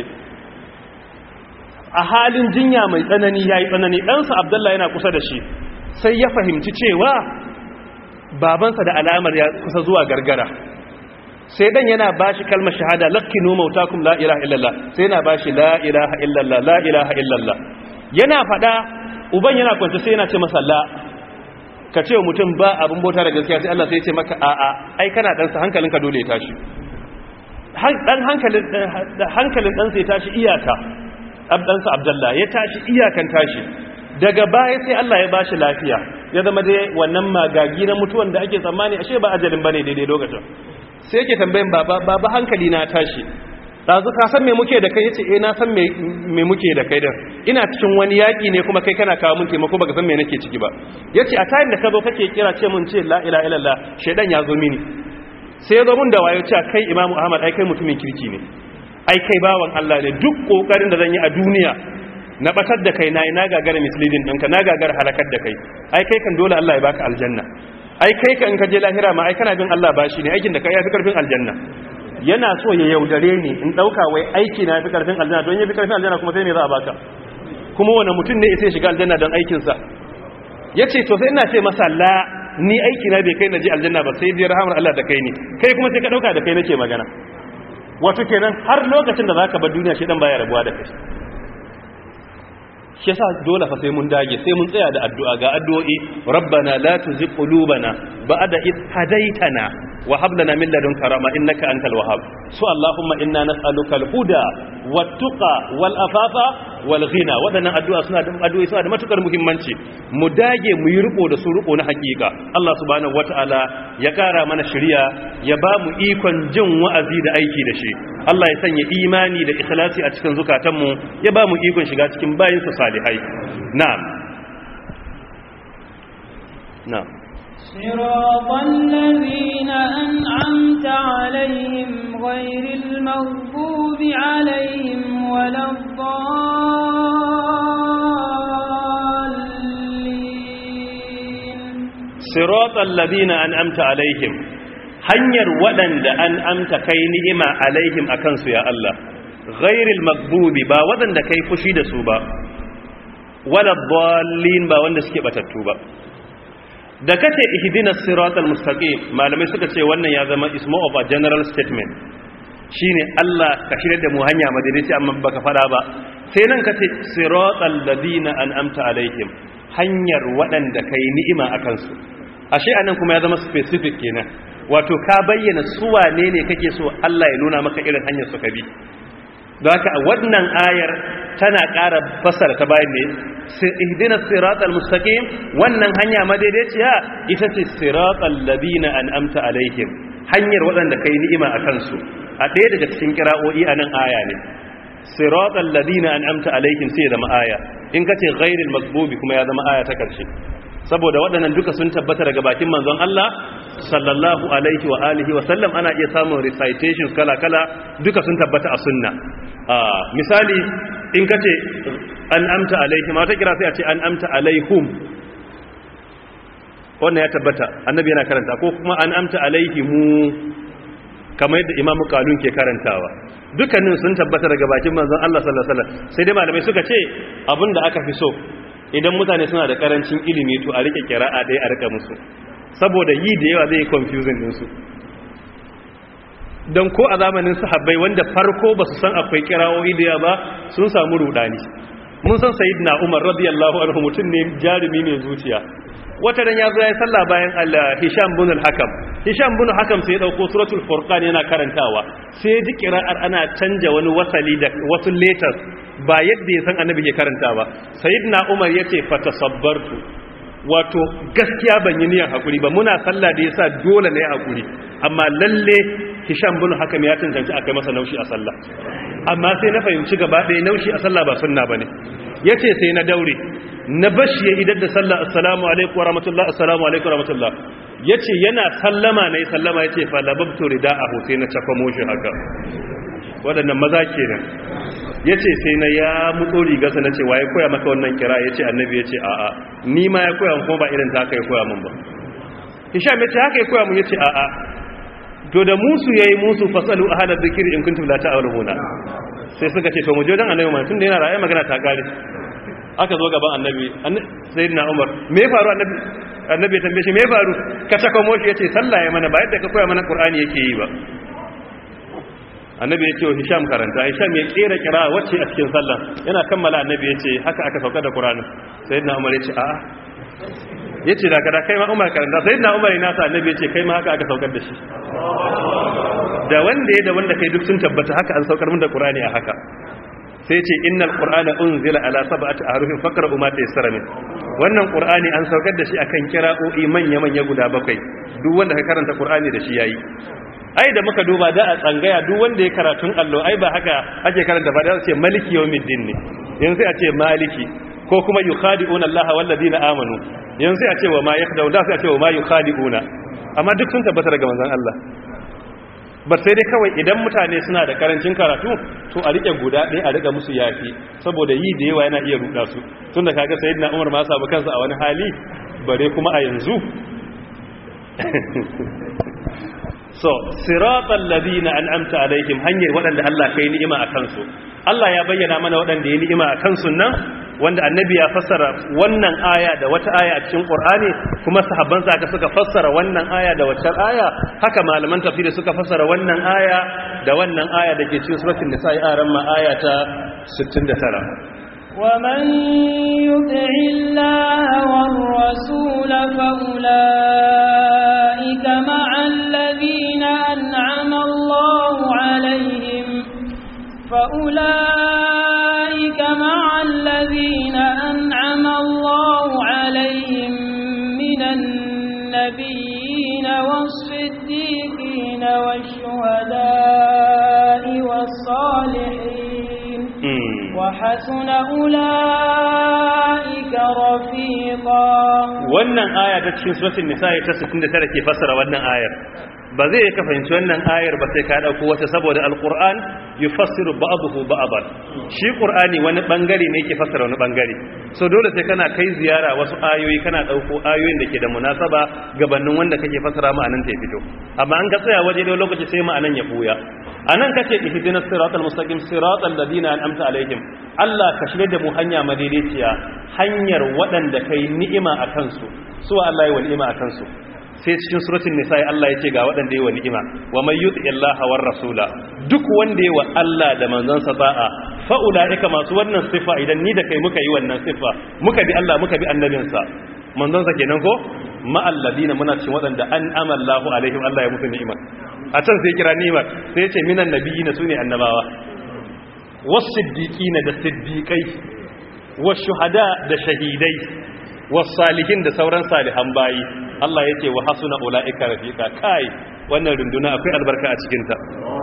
A halin jinya mai tsanani yayi tsanani, dan sa Abdullah yana kusa da shi. Sai ya fahimci cewa babansa da alamar ya kusa zuwa gargara, sai dan yana bashi kalmar shahada, laqinu mautakum la ilaha illallah, sai yana bashi la ilaha illallah la ilaha illallah. Yana fada uban yana kwance sai yana ce masa la, ka ce wa mutum ba abin bauta da gaskiya sai Allah sai ya ce maka a a ai kana dan sa hankalinka dole ya tashi. Dan hankalin hankalin dan sai ya tashi iyaka, dan sa Abdullah ya tashi iyakan tashi. Daga baya sai Allah ya bashi lafiya, ya zama dai wannan magagi na mutuwan da ake tsammani ashe ba ajalin bane daidai lokacin. Sai yake tambayin baba, baba hankali na tashi, dazu ka san me muke da kai? Yace eh na san me me muke da kai din, ina cikin wani yaki ne kuma kai kana kawo mun taimako baka san me nake ciki ba. Yace a time da ka zo kake kira ce mun ce la ilaha illallah, shedan ya zo mini, sai ya zo mun da wayo cewa kai Imam Ahmad ai kai mutumin kirki ne, ai kai bawan Allah ne, duk kokarin da zan yi a duniya na batar da kai nayi na gagara misleading ɗinka, na gagara halakar da kai, ai kai kan dole Allah ya baka aljanna, ai kai ka in ka je lahira ma ai kana bin Allah bashi ne, aikin da kai yafi karfin aljanna. Yana so ya yaudare ni in dauka wai aiki na yafi karfin aljanna, don yafi karfin aljanna kuma sai me za a baka? Kuma wani mutum ne sai shiga aljanna don aikin sa? Yace to sai ina ce masa la, ni aiki na bai kai na je aljanna ba, sai dai rahamar Allah da kai ne, kai kuma sai ka dauka da kai nake magana. Wato kenan har lokacin da zaka bar duniya shi dan baya rabuwa da kai. shi yasa dole fa sai mun dage sai mun tsaya da addu'a ga addu'o'i rabbana la tuzigh qulubana ba'da id hadaytana wa hab lana min ladunka rahma innaka antal wahhab su allahumma inna nas'aluka al-huda wat-tuqa wal-afafa wal-ghina wadannan addu'a suna da addu'o'i suna da matukar muhimmanci mu dage mu yi riko da su riko na hakika Allah subhanahu wataala ya kara mana shiriya ya ba mu ikon jin wa'azi da aiki da shi Allah ya sanya imani da ikhlasi a cikin zukatanmu ya ba mu ikon shiga cikin bayinsa salihai na'am na'am
siratal ladina an'amta alaihim ghayril maghdubi alaihim waladdallin
siratal ladina an'amta alaihim hanyar waɗanda an amta kai ni'ima alaihim a kansu ya Allah ghairil maghdubi ba waɗanda kai fushi da su ba wala dallin ba wanda suke batattu ba da kace ihdinas siratal mustaqim malamai suka ce wannan ya zama is more of a general statement shine Allah ka shirye da mu hanya madalici amma baka fada ba sai nan kace siratal ladina an'amta alaihim hanyar waɗanda kai ni'ima a kansu ashe anan kuma ya zama specific kenan wato ka bayyana su wane ne kake so Allah ya nuna maka irin hanyar su ka bi don haka wannan ayar tana ƙara fasara ta bayan ne ihdinas siratal mustaqim wannan hanya madaidaiciya ita ce siratal ladina an'amta alaihim hanyar waɗanda kai ni'ima a kansu a ɗaya daga cikin kira'o'i a nan aya ne siratal ladina an'amta alaihim sai ya zama aya in kace ghairil maghdubi kuma ya zama aya ta ƙarshe saboda waɗannan duka sun tabbata daga bakin manzon Allah sallallahu alaihi wa alihi wa sallam ana iya samun recitations kala-kala duka sun tabbata a sunna misali in kace an amta alaihim wata kira sai a ce an amta alaihum wannan ya tabbata annabi yana karanta ko kuma an amta alaihimu kamar yadda imamu kalun ke karantawa dukkanin sun tabbata daga bakin manzon Allah sallallahu alaihi wa sallam sai dai malamai suka ce abinda aka fi so idan mutane suna da karancin ilimi to a rike kira'a dai a rika musu saboda yi da yawa zai confusing din su don ko a zamanin sahabbai wanda farko ba su san akwai kira'o'i da yawa ba sun samu rudani mun san sayyidina Umar radiyallahu anhu mutum ne jarumi mai zuciya wata ran ya zo ya salla bayan Allah Hisham bin al-Hakam Hisham bin al-Hakam sai ya dauko suratul Furqan yana karantawa sai ji kira'ar ana canja wani wasali da wasu letters ba yadda ya san annabi ke karanta ba sayyidina Umar yace fatasabbartu wato gaskiya ban yi niyyar hakuri ba muna sallah da yasa dole ne hakuri amma lalle Hisham bin Hakam ya tantance akai masa naushi a sallah amma sai na fahimci gaba ɗaya naushi a sallah ba sunna bane yace sai na daure na bashi ya idar da sallah assalamu alaikum wa rahmatullah assalamu alaikum wa rahmatullah yace yana sallama nayi sallama yace fa lababtu rida'ahu sai na cafamo shi haka wadannan maza kenan yace sai na ya mutso rigarsa nace waye koya maka wannan kira yace annabi yace a a ni ma ya koya mun kuma ba irin ta haka ya koya mun ba Hisham yace haka ya koya mun yace a a to da musu yayi musu fasalu ahla dhikri in kuntum la ta'lamuna sai suka ce to mu je dan annabi ma tunda yana raye magana ta kare aka zo gaban annabi sayyidina Umar me faru annabi annabi ya tambaye shi me faru ka taka moshi yace sallah ya mana ba yadda ka koya mana Qur'ani yake yi ba annabi ya ce wa Hisham karanta Hisham ya kera kira wacce a cikin sallah yana kammala annabi ya ce haka aka sauka da Qur'ani sayyidina Umar ya ce a'a ya ce daga da kai ma Umar karanta sayyidina Umar yana sa annabi ya ce kai ma haka aka saukar da shi da wanda ya da wanda kai duk sun tabbata haka an saukar mun da Qur'ani a haka sai ce innal qur'ana unzila ala sab'ati ahrufin faqra'u ma tayassara min wannan Qur'ani an saukar da shi akan kira'o'i manya manya guda bakwai duk wanda ka karanta Qur'ani da shi yayi ai da muka duba da a tsangaya duk wanda ya karatun allo ai ba haka ake karanta ba da ce maliki yawmiddin ne yanzu sai a ce maliki ko kuma yukhadi'una Allah wal ladina amanu yanzu sai a ce wa ma yakhda'u da sai a ce wa ma yukhadi'una amma duk sun tabbata daga manzon Allah bar sai dai kawai idan mutane suna da karancin karatu to a rike guda ɗaya a riga musu yafi saboda yi da yawa yana iya ruda su tunda kaga sayyidina Umar ma sabu kansa a wani hali bare kuma a yanzu so siratal ladina an'amta alaihim hanyar waɗanda Allah kai ni'ima a kansu Allah ya bayyana mana waɗanda ya ni'ima a kansu nan wanda annabi ya fassara wannan aya da wata aya a cikin Qur'ani kuma sahabban sa aka suka fassara wannan aya da wata aya haka malaman tafsiri suka fassara wannan aya da wannan aya dake cikin suratul nisa aran ma aya ta sittin da tara
ومن يطع الله والرسول فأولئك مع الذين أنعم الله عليهم فأولئك مع الذين أنعم الله عليهم من النبيين والصديقين والشهداء والصالحين وحسن أولئك رفيقا.
wannan aya ta cikin suratul nisa ta sittin da tara ke fassara wannan ayar. ba zai ka fahimci wannan ayar ba sai ka dauko wata, saboda alquran yufassiru ba'dahu ba'dan. shi qur'ani wani bangare ne yake fassara wani bangare, so dole sai kana kai ziyara wasu ayoyi kana dauko ayoyin da ke da munasaba gabanin wanda kake fassara ma'anan ta fito. amma an ka tsaya waje da lokaci sai ma'anan ya buya. anan kace ihdinas siratal mustaqim siratal ladina an'amta alaihim, Allah ka shirye da mu hanya madaidaiciya, hanyar waɗanda kai ni'ima akan su. su Allah ya wa ni'ima akan su. sai cikin suratul nisa Allah ya ce ga waɗanda yayi wa ni'ima, wa may yuti illaha war rasula, duk wanda yayi wa Allah da manzon sa ba'a, fa ulaika masu wannan sifa, idan ni da kai muka yi wannan sifa, muka bi Allah muka bi annabin sa manzon sa kenan ko ma alladina, muna cikin waɗanda an amallahu alaihim, Allah ya musu ni'ima. a can sai kira ni'ima sai ya ce minan nabiyina sune annabawa, was siddiqina da siddiqai, was shuhada da shahidai, was salihin da sauran salihan bayi. Allah ya ce wa hasuna ula'ika rafiqa, kai wannan runduna akwai albarka a cikinta.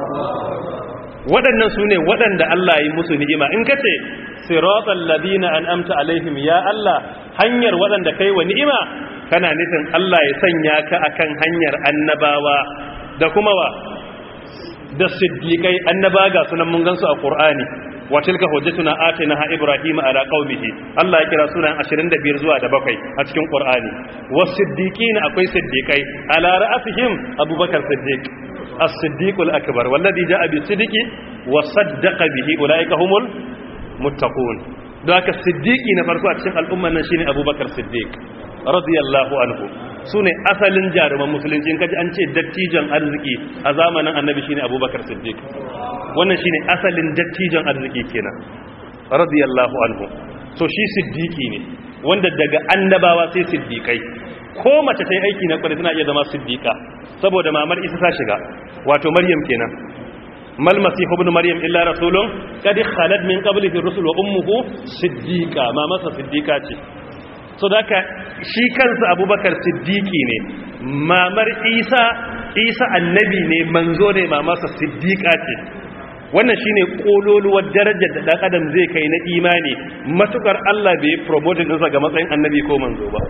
waɗannan su ne waɗanda Allah ya yi musu ni'ima. in ka ce siratal ladina an'amta alaihim, ya Allah hanyar waɗanda kai wa ni'ima, kana nufin Allah ya sanya ka akan hanyar annabawa da kuma wa da siddiqai. annaba ga sunan mun gansu a Qur'ani, wa tilka hujjatuna atainaha ibrahima ala qaumihi. Allah ya kira sunan ashirin da biyar zuwa da bakwai a cikin Qur'ani. was-siddiqin, akwai siddiqai, ala ra'asihim Abubakar Siddiq as-siddiqul akbar walladhi ja'a bis-sidqi wa saddaqa bihi, ulaika humul muttaqun. don haka siddiqi na farko a cikin al'umman nan shine Abubakar Siddiq radiyallahu anhu. sune asalin jaruman musulunci. in kaji an ce dattijan arziki a zamanin annabi shine Abubakar Siddiq. wannan shine asalin dattijan arziki kenan radiyallahu anhu. so shi siddiqi ne wanda daga annabawa sai siddiqai. ko mace ta yi aiki na kwarai tana iya zama siddiqa, saboda mamar Isa ta shiga, wato Maryam kenan. mal masihu ibn maryam illa rasulun qad khalat min qablihi rusul wa ummuhu siddiqa, mamarsa siddiqa ce. so daka shi kansa Abubakar siddiqi ne, mamar Isa Isa annabi ne, manzo ne, mamarsa siddiqa ce. wannan shine kololuwar darajar da dan adam zai kai na imani, matukar Allah bai promote din sa ga matsayin annabi ko manzo ba.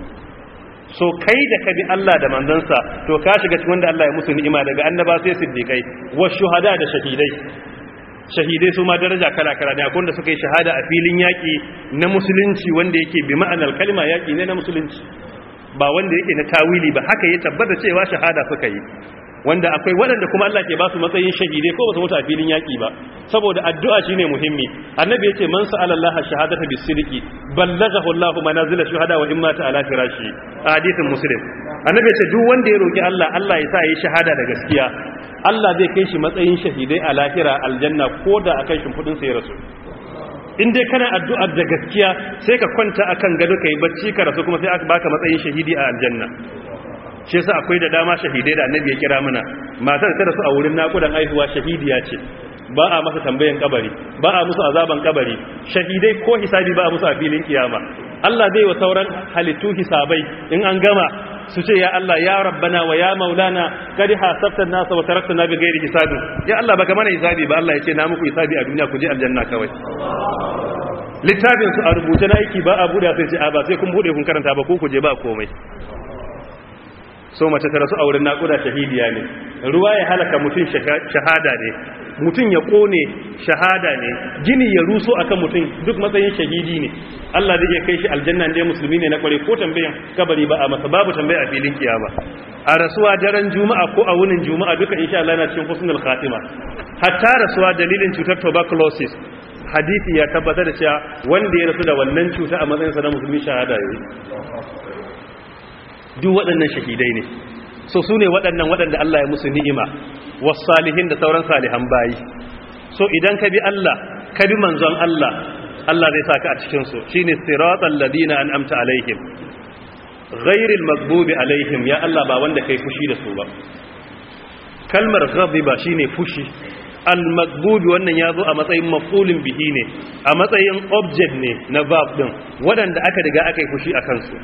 so kai da ka bi Allah da manzansa, to ka shiga cikin wanda Allah ya musu ni'ima, daga annaba sai siddiqai, wa shuhada da shahidai. shahidai su ma daraja kala kala ne, akwai wanda suka yi shahada a filin yaki na musulunci, wanda yake bi ma'anar kalma yaki ne na musulunci, ba wanda yake na tawili ba, haka ya tabbata cewa shahada suka yi. wanda akwai waɗanda kuma Allah ke ba su matsayin shahidai ko ba su mutu a filin yaƙi ba, saboda addu'a shine muhimmi. annabi yace man sa'ala Allah shahadata bis-sidqi ballaghahu Allah manazila shuhada wa imma ta'ala firashi, a hadisin muslim. annabi yace duk wanda ya roki Allah, Allah ya sa yi shahada da gaskiya, Allah zai kai shi matsayin shahidai a lahira aljanna, ko da akan shimfudin sa ya rasu. in dai kana addu'ar da gaskiya, sai ka kwanta akan gado kai bacci ka rasu, kuma sai aka baka matsayin shahidi a aljanna. shi yasa akwai da dama shahidai da annabi ya kira mana, matar ta rasu a wurin nakudan aihuwa shahidiya ce, ba a masa tambayan kabari, ba a musu azaban kabari. shahidai ko hisabi ba a musu a filin kiyama. Allah zai wa sauran halittu hisabai in an gama, su ce ya Allah ya rabbana wa ya maulana qad hasabta an-nas wa taraktana bi ghairi hisabin. ya Allah baka mana hisabi ba, Allah ya ce na muku hisabi a duniya, ku je aljanna kawai. littafin su a rubuce na aiki ba a bude sai ce a ba sai kun bude kun karanta ba, ku ku je ba komai. so mace ta rasu a wurin naƙuda shahidiya ne. ruwa ya halaka mutum shahada ne, mutum ya ƙone shahada ne, gini ya ruso akan mutum duk matsayin shahidi ne. Allah zai iya kai shi aljanna da musulmi ne na kware, ko tambayan kabari ba a masa, babu tambaya a filin kiyama. a rasuwa daren juma'a ko a wunin juma'a duka insha Allah na cikin husnul khatima. hatta rasuwa dalilin cutar tuberculosis, hadisi ya tabbatar da cewa wanda ya rasu da wannan cuta a matsayin sa na musulmi shahada yayi. duk waɗannan shahidai ne. so su ne waɗannan waɗanda Allah ya musu ni'ima, wasu salihin da sauran salihan bayi. so idan ka bi Allah, ka bi manzon Allah Allah zai saka a cikin su shine siratal ladina an'amta alaihim ghairil maghdubi alaihim ya Allah ba wanda kai fushi da su ba kalmar ghadiba shine fushi al-maghdubi wannan yazo a matsayin maf'ulin bihi ne a matsayin object ne na verb din wadanda aka riga aka yi fushi akan su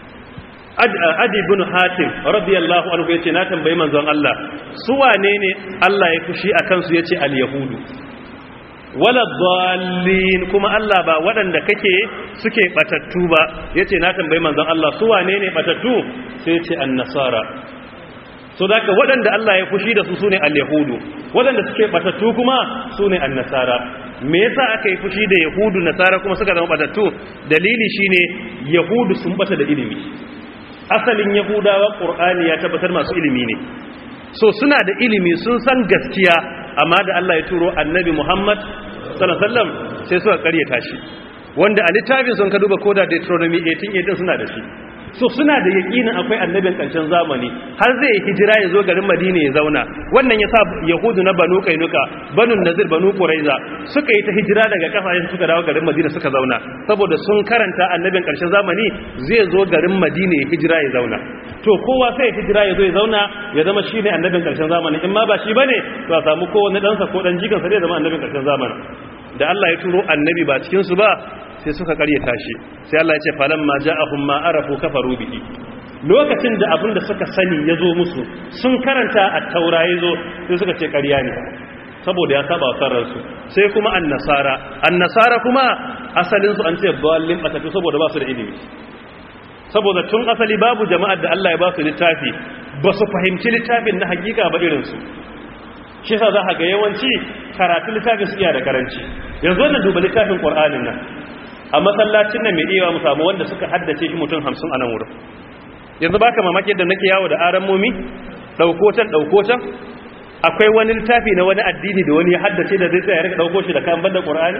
Adi ibn Hatim radiyallahu anhu yace na tambayi manzon Allah su wane ne Allah ya fushi akan su yace al-yahudu wala dhallin kuma Allah ba wadanda kake suke batattu ba yace na tambayi manzon Allah su wane ne batattu sai yace an-nasara so daga wadanda Allah ya fushi da su sune al-yahudu wadanda suke batattu kuma sune an-nasara me yasa aka yi fushi da yahudu nasara kuma suka zama batattu dalili shine yahudu sun bata da ilimi asalin yahudawa qur'ani ya tabbatar masu ilimi ne so suna da ilimi sun san gaskiya amma da Allah ya turo annabi Muhammad sallallahu alaihi wasallam sai suka karyata shi wanda a littafin sun ka duba koda Deuteronomy eighteen eighteen suna da shi so suna da yakinin akwai annabin karshen zamani har zai hijira ya zo garin Madina ya zauna wannan yasa yahudu na Banu Kainuka Banu Nazir Banu Quraiza suka yi ta hijira daga kasashen suka dawo garin Madina suka zauna saboda sun karanta annabin karshen zamani zai zo garin Madina ya hijira ya zauna to kowa sai ya hijira ya zo ya zauna ya zama shine annabin karshen zamani in ma ba shi bane to a samu kowanne dan sa ko dan jikan sa zai zama annabin karshen zamani da Allah ya turo annabi ba cikin su ba sai suka karyata shi sai Allah ya ce falamma ja'ahum ma arafu kafaru bihi lokacin da abin da suka sani yazo musu sun karanta at-taura yazo sai suka ce ƙarya ne saboda ya saba sarar su sai kuma an-nasara an-nasara kuma asalin su an ce dallin batatu saboda ba su da ilimi saboda tun asali babu jama'ar da Allah ya ba su littafi ba su fahimci littafin na hakika ba irin su shi yasa za ka ga yawanci karatu littafin su iya da karanci yanzu wannan duba littafin Qur'anin nan a masallacin nan mai iya mu samu wanda suka haddace shi mutum hamsin a nan wurin yanzu baka mamaki yadda nake yawo da aran momi dauko can dauko can akwai wani littafi na wani addini da wani ya haddace da zai tsaya ya rika dauko shi da kan banda Qur'ani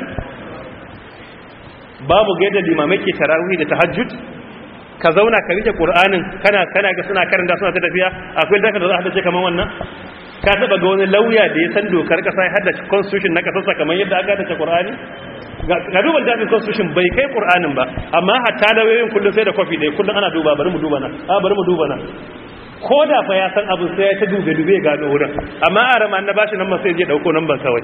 babu ga yadda limamai ke tarawih da tahajjud ka zauna ka rike Qur'anin kana kana ga suna karanta suna ta tafiya akwai littafin da za a haddace kaman wannan ka taba ga wani lauya da ya san dokar kasa ya haddace constitution na kasarsa kamar yadda aka haddace Qur'ani ga duba littafin constitution bai kai Qur'anin ba amma hatta lauyoyin kullum sai da kofi ɗaya kullum ana duba bari mu duba nan a bari mu duba nan ko da fa ya san abin sai ya ta dube dube ga wurin amma a rama na bashi nan ba sai ya dauko nan ban kawai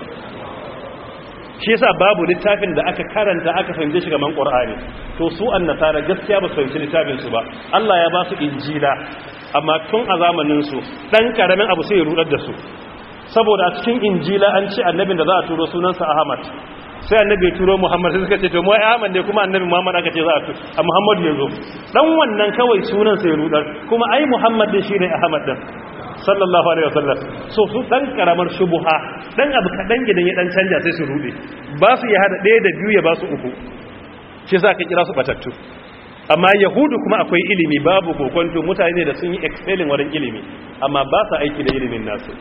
shi yasa babu littafin da aka karanta aka fahimce shi kaman Qur'ani to su annasara gaskiya ba su fahimci littafin su ba Allah ya ba su injila amma tun a zamanin su dan karamin abu sai ya rudar da su saboda a cikin injila an ce annabin da za a turo sunansa Ahmad sai annabi ya turo Muhammad sai suka ce to mu ai Ahmad ne kuma annabi Muhammad aka ce za a turo a Muhammad ya zo dan wannan kawai sunan sai ya rudar kuma ai Muhammad din shine Ahmad din sallallahu alaihi wasallam so su dan karamar shubuha dan abu kadan gidan ya dan canja sai su rude ba su ya hada daya da biyu ya ba su uku shi za ka kira su batattu amma yahudu kuma akwai ilimi babu kokonto mutane da sun yi excelling wurin ilimi amma ba su aiki da ilimin nasu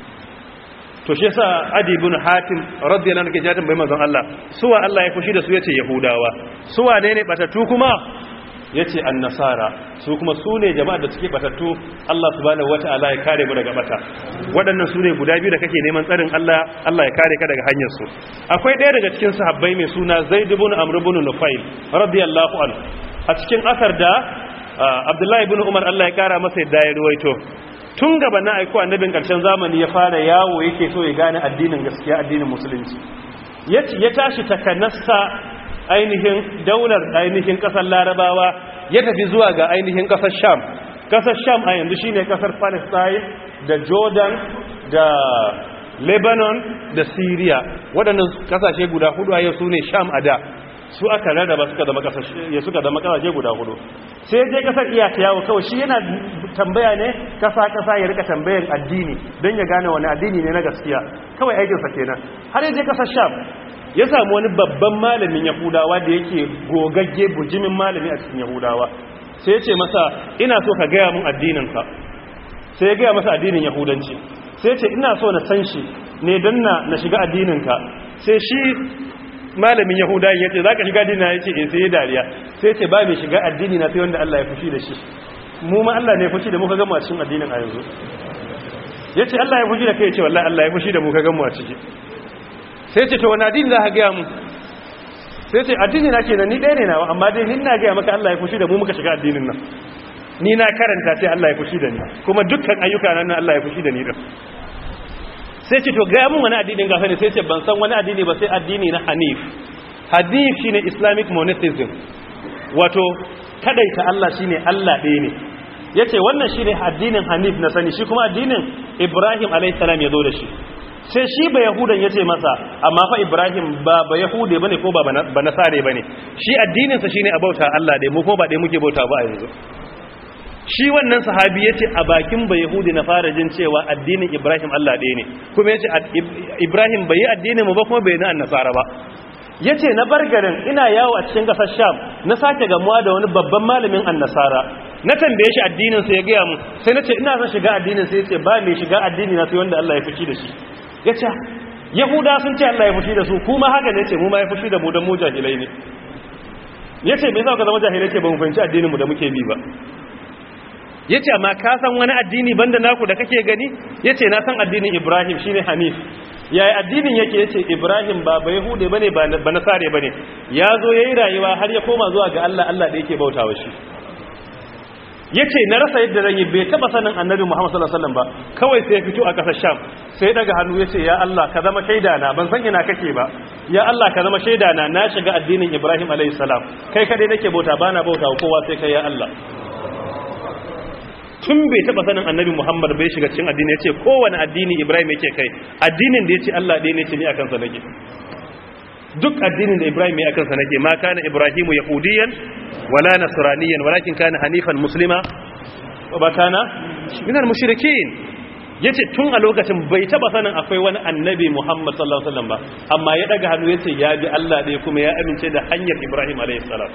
to shi yasa Adi ibn Hatim radiyallahu anhu ke jadin bai manzon Allah suwa Allah ya fushi da su yace yahudawa suwa ne ne batattu kuma yace annasara su kuma su ne jama'a da suke batattu Allah subhanahu wataala ya kare mu daga bata waɗannan su ne guda biyu da kake neman tsarin Allah Allah ya kare ka daga hanyar su akwai ɗaya daga cikin sahabbai mai suna Zaid ibn Amr ibn Nufail radiyallahu anhu a cikin asar da Abdullahi ibn Umar Allah ya kara masa yadda ya ruwaito tun gaba na aiko annabin ƙarshen zamani ya fara yawo yake so ya gane addinin gaskiya addinin musulunci ya tashi takanasta ainihin daular ainihin ƙasar larabawa ya tafi zuwa ga ainihin ƙasar sham ƙasar sham a yanzu shine ƙasar palestine da jordan da lebanon da syria waɗannan ƙasashe guda hudu a yau su ne sham a da su aka rarraba suka zama kasashe suka zama kasashe guda hudu sai je kasar iya ta yawo kawai shi yana tambaya ne kasa kasa ya rika tambayan addini don ya gane wani addini ne na gaskiya kawai aikinsa kenan har ya je kasar sham ya samu wani babban malamin yahudawa da yake gogagge bujimin malami a cikin yahudawa sai ya ce masa ina so ka gaya mun addininka sai ya gaya masa addinin yahudanci sai ya ce ina so na san shi ne don na shiga addininka sai shi malamin yahuda ya ce za ka shiga addini na ya ce in sai dariya sai ce ba mai shiga addini na sai wanda Allah ya fushi da shi mu ma Allah ne ya fushi da muka gama cikin addinin a yanzu ya ce Allah ya fushi da kai ya ce wallahi Allah ya fushi da muka gama a ciki sai ce to wani addini za ka gaya mu sai ce addini na kenan ni ɗaya ne nawa amma dai ni na ga maka Allah ya fushi da mu muka shiga addinin nan ni na karanta sai Allah ya fushi da ni kuma dukkan ayyuka nan Allah ya fushi da ni din sai ce to ga mun wani addinin gafa ne sai ce ban san wani addini ba sai addini na Hanif. Hanif shine Islamic monotheism, wato kadaita Allah shine Allah ɗaya ne. Yace wannan shine addinin Hanif na sani, shi kuma addinin Ibrahim alayhi salam ya zo da shi. Sai shi ba Yahudan yace masa amma fa Ibrahim ba ba Yahude bane ko ba ba Nasare bane, shi addinin sa shine abauta Allah ɗaya, mu ko ba ɗaya muke bauta ba a yanzu. Shi wannan sahabi ya ce a bakin bai Yahudi na fara jin cewa addinin Ibrahim Allah ɗaya ne, kuma ya ce Ibrahim bai yi addinin mu ba kuma bai na annasara ba. Ya ce na bar garin ina yawo a cikin ƙasar Sham na sake gamuwa da wani babban malamin annasara, na tambaye shi addininsa ya gaya mu, sai na ce ina son shiga addininsa ya ce ba mai shiga addini na sai wanda Allah ya fushi da shi. Ya ce Yahuda sun ce Allah ya fushi da su, kuma haka ne ce mu ma ya fushi da mu don mu jahilai ne. Ya ce me za ka zama jahilai ce ba mu fahimci addinin mu da muke bi ba. Ya ce amma ka san wani addini banda naku da kake gani? Ya ce na san addinin Ibrahim shine Hanif. Yaya addinin yake? Ya ce Ibrahim ba ba Yahude bane ba Nasare bane, ya zo ya yi rayuwa har ya koma zuwa ga Allah, Allah da yake bautawa shi. Ya ce na rasa yadda zan yi, bai taba sanin annabi Muhammad sallallahu alaihi wasallam ba, kawai sai ya fito a ƙasar Sham sai ya daga hannu ya ce ya Allah ka zama shaida na, ban san ina kake ba, ya Allah ka zama shaida na na shiga addinin Ibrahim alaihi salam, kai kadai nake bauta bana bauta kowa sai kai ya Allah. Tun bai taba sanin annabi Muhammad bai shiga cikin addini, ya ce kowane addini Ibrahim yake kai, addinin da ya ce Allah ɗaya ne ce ni akan sa nake. Duk addinin da Ibrahim ya akan sa nake, ma kana Ibrahimu yahudiyan wala nasraniyan walakin kana hanifan muslima wa ba kana minal mushrikin. Yace tun a lokacin bai taba sanin akwai wani annabi Muhammad sallallahu alaihi wasallam ba, amma ya daga hannu yace ya bi Allah ɗaya kuma ya amince da hanyar Ibrahim alaihi salam.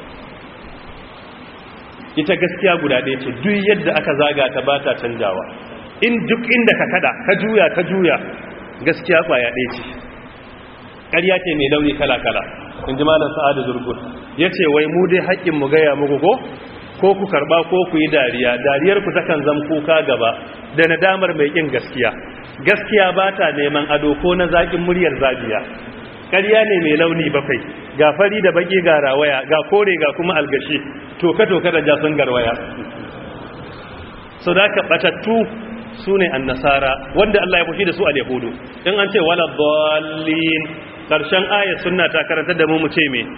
Ita gaskiya guda ɗaya ce, duk yadda aka zaga ta ba ta canjawa, in duk inda ka kada ka juya ka juya gaskiya kwaya ɗaya ce. Ƙarya ce mai launi kala-kala, in ji malam Sa'adu Zurgur ya ce wai mu dai haƙƙin mu gaya muku ko ko ku karɓa ko ku yi dariya, dariyar ku takan zam kuka gaba da nadamar mai ƙin gaskiya. Gaskiya ba ta neman ado ko na zaƙin muryar zabiya. Ƙarya ne mai launi bakwai, ga fari da baki ga rawaya, ga kore ga kuma algashi, toka-toka da jasun garwaya. So da ka batattu su ne annasara, wanda Allah ya fushi da su al-yahudu. In an ce wala dallin, ƙarshen ayat sunna ta karanta da mu mu ce me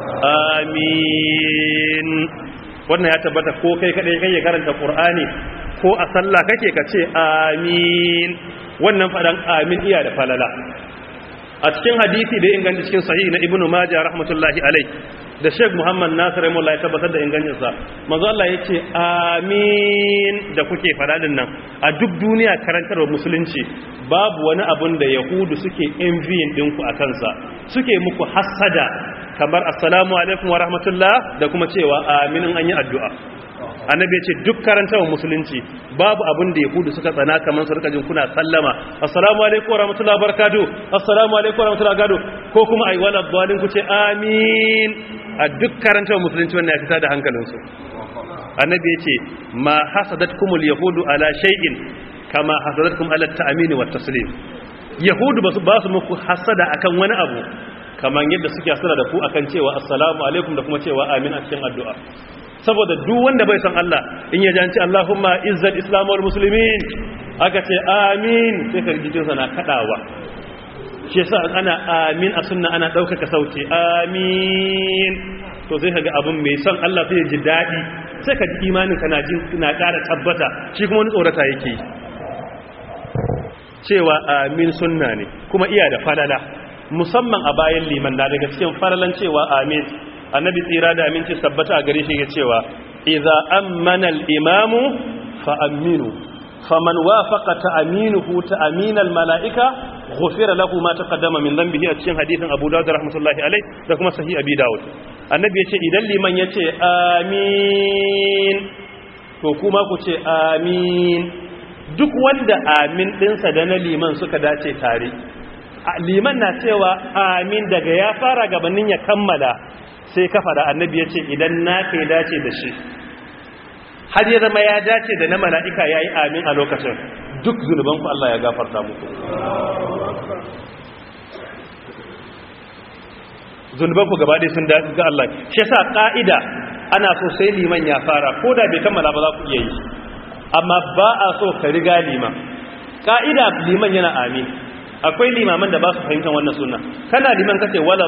amin. Wannan ya tabbata ko kai kadai kai karanta Qur'ani ko a sallah kake ka ce amin. Wannan fadan amin iya da falala. A cikin hadisi da inganta cikin sahih na Ibn Majah rahmatullahi alai da Sheikh Muhammad Nasir rahimahullah ya tabbatar da ingancin sa, manzo Allah yace amin da kuke faradin nan a duk duniya karantarwa musulunci babu wani abun da yahudu suke envying dinku a kansa, suke muku hasada kamar assalamu alaikum wa rahmatullah da kuma cewa aminin an yi addu'a. Annabi ya ce duk karantawa musulunci babu abin da yahudu suka tsana kamar su rika jin kuna sallama assalamu alaikum warahmatullahi wabarakatuh, assalamu alaikum warahmatullahi wabarakatuh, ko kuma ai wala dhalin ku ce amin. A duk karantawa musulunci wannan ya fita da hankalinsu. Annabi ya ce ma hasadatkumul yahudu ala shay'in kama hasadatkum ala at-ta'min wa at-taslim. Yahudu basu ba su muku hasada akan wani abu kamar yadda suke hasada da ku akan cewa assalamu alaikum da kuma cewa amin a cikin addu'a. Saboda duk wanda bai san Allah in ya janci Allahumma izzat islam wal muslimin aka ce amin sai ka rijin sa na kadawa. Shi yasa ana amin a sunna ana daukaka sauti amin, to sai kaga abun mai son Allah sai ya ji dadi, sai ka ji imanin ka na jin na ƙara tabbata, shi kuma wani tsorata yake cewa amin sunna ne kuma iya da falala, musamman a bayan liman na daga cikin falalan cewa amin. Annabi tsira da aminci tabbata a gare shi ya cewa idza ammana al-imamu fa aminu faman wafaqa ta'minuhu ta'min al-mala'ika ghufira lahu ma taqaddama min dhanbihi, a cikin hadisin Abu Dawud rahmatullahi alayh da kuma sahih Abi Dawud. Annabi ya ce idan liman ya ce amin to kuma ku ce amin. Duk wanda amin dinsa da na liman suka dace tare, liman na cewa amin daga ya fara gabanin ya kammala sai ka fada, annabi ya ce idan na kai dace da shi har ya zama ya dace da na mala'ika ya yi amin a lokacin, duk zunubanku Allah ya gafarta muku. zunubanku gaba ɗaya sun dace ga Allah. Shi yasa ka'ida ana so sai liman ya fara, ko da bai kammala ba za ku iya yi, amma ba a so ka riga liman. Ka'ida liman yana amin. Akwai limaman da ba su fahimtar wannan sunna. Kana liman kace wala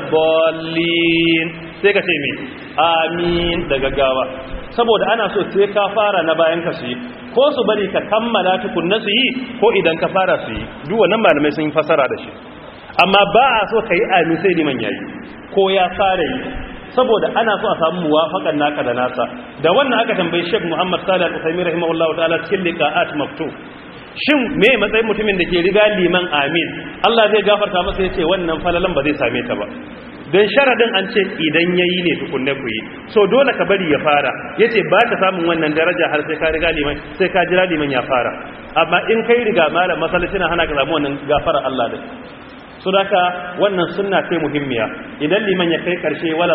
dallin sai ka ce me amin da gaggawa, saboda ana so sai ka fara na bayan ka su yi, ko su bari ka kammala tukunna su yi, ko idan ka fara su yi. Duk wannan malamai sun yi fasara da shi. Amma ba a so ka yi amin sai liman yayi ko ya fara yi, saboda ana so a samu muwafaƙan naka da nasa. Da wannan aka tambayi Sheikh Muhammad Salih Al-Uthaymeen rahimahullahu ta'ala cikin liqa'at maktub, shin me matsayin mutumin da ke riga liman amin Allah zai gafarta masa? Yace wannan falalan ba zai same ta ba, dan sharadin an ce idan yayi ne tukunne ku yi, so dole ka bari ya fara. Yace ba ka samun wannan daraja har sai ka riga liman, sai ka jira liman ya fara. Amma in kai riga malam masallaci na hana ka samu wannan gafara Allah da so daka wannan sunna ce muhimmiya. Idan liman ya kai karshe wala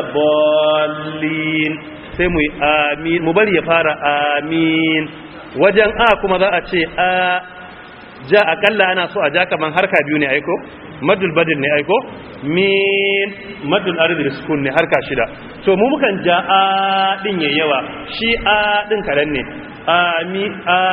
dallin sai mu yi amin, mu bari ya fara amin. Wajen a kuma za a ce a ja, akalla ana so a ja kaman harka biyu ne aiko, madul badil ne aiko, min madul arid sukun ne harka shida. To mu mukan ja a din yawa, shi a din karan ne, amin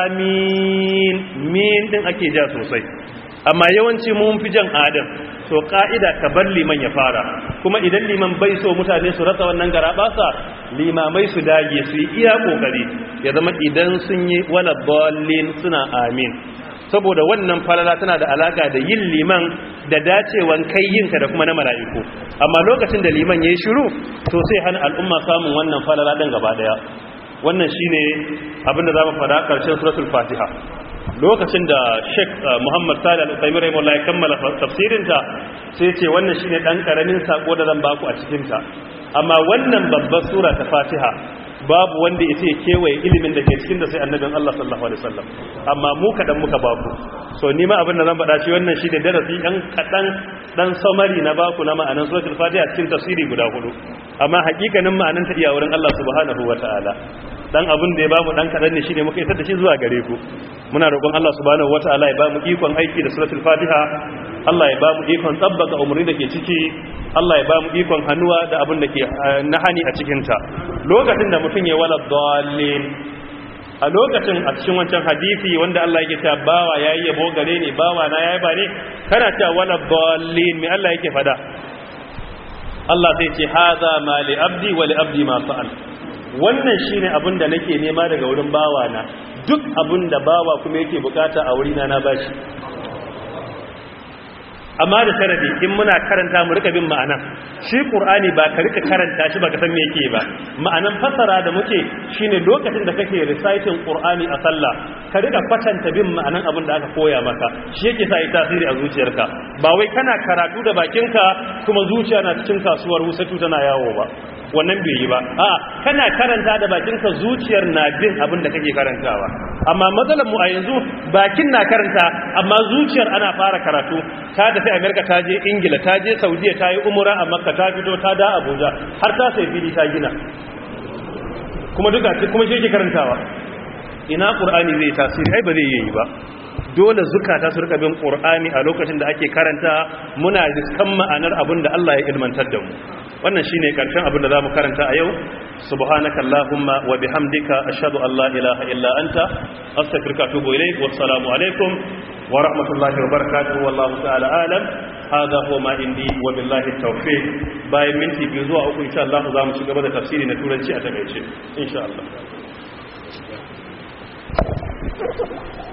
amin min din ake ja sosai, amma yawanci mun fi jan adam. To ka'ida ka bar liman ya fara, kuma idan liman bai so mutane su rasa wannan garabasa, limamai su dage su yi iya kokari ya zama idan sun yi wala dallin suna amin, saboda wannan falala tana da alaka da yin liman da dacewan kai yinka da kuma na mala'iku. Amma lokacin da liman yayi shiru to sai hana al'umma samun wannan falala din gaba daya. Wannan shine abinda zamu fada karshen suratul Fatiha. Lokacin da Sheikh Muhammad Salih Al-Uthaymeen rahimahullah ya kammala tafsirinta, sai ce wannan shine dan karamin sako da zan baku a cikin ta, amma wannan babbar sura ta Fatiha babu wanda yace kewaye ilimin da ke cikin da sai annabin Allah sallallahu alaihi wasallam, amma mu kadan muka baku. So ni ma abin da zan faɗa shi wannan shine darasi dan kadan dan summary na baku na ma'anar suratul Fatiha cikin tafsiri guda hudu, amma hakikanin ma'anar ta iya wurin Allah subhanahu wataala. Dan abin da ya bamu dan kadan ne shine muka isar da shi zuwa gare ku. Muna roƙon Allah subhanahu wataala ya bamu ikon aiki da suratul Fatiha, Allah ya bamu ikon tsabbaka umuri da ke ciki, Allah ya bamu ikon hannuwa da abin da ke na hani a cikin ta. Lokacin da mutum ya wala dallin, a lokacin a cikin wancan hadisi wanda Allah yake cewa bawa yayi yabo gare ni, bawa na yayi ba ne, kana cewa wala dallin, me Allah yake fada? Allah zai ce hadha ma li abdi wa li abdi ma fa'al. Wannan shine abin da nake nema daga wurin bawa na, duk abin da bawa kuma yake bukata a wurina na bashi. Amma da sharadi in muna karanta mu rika bin ma'ana. Shi Qur'ani ba ka rika karanta shi baka san me yake ba. Ma'anan fasara da muke shine lokacin da kake reciting Qur'ani a sallah, ka rika kwatanta bin ma'anan abin da aka koya maka. Shi yake sa yi tasiri a zuciyarka. Ba wai kana karatu da bakinka kuma zuciya na cikin kasuwar wusatu tana yawo ba. Wannan bai yi ba. A kana karanta da bakinka, zuciyar na bin abin da kake karantawa. Amma matsalar mu a yanzu bakin na karanta amma zuciyar ana fara karatu. Ta tafi Amerika, ta je Ingila, ta je Saudiya, ta yi umura a Makka, ta fito ta da Abuja, har ta sai fili ta gina. Kuma duka kuma shi ke karantawa. Ina Qur'ani zai tasiri? Ai ba zai yi ba. Dole zukata su rika bin Qur'ani a lokacin da ake karanta, muna riskan ma'anar abin da Allah ya ilmantar da mu. Wannan shine karshen abin da zamu karanta a yau. Subhanakallahumma wa bihamdika ashhadu an la ilaha illa anta astaghfiruka wa atubu ilayk. Wassalamu alaikum wa rahmatullahi wa barakatuh. Wallahu ta'ala alam. Hada huwa ma indi wa billahi tawfiq. Bayan minti biyu zuwa uku insha Allah zamu ci gaba da tafsiri na turanci a takeice insha Allah.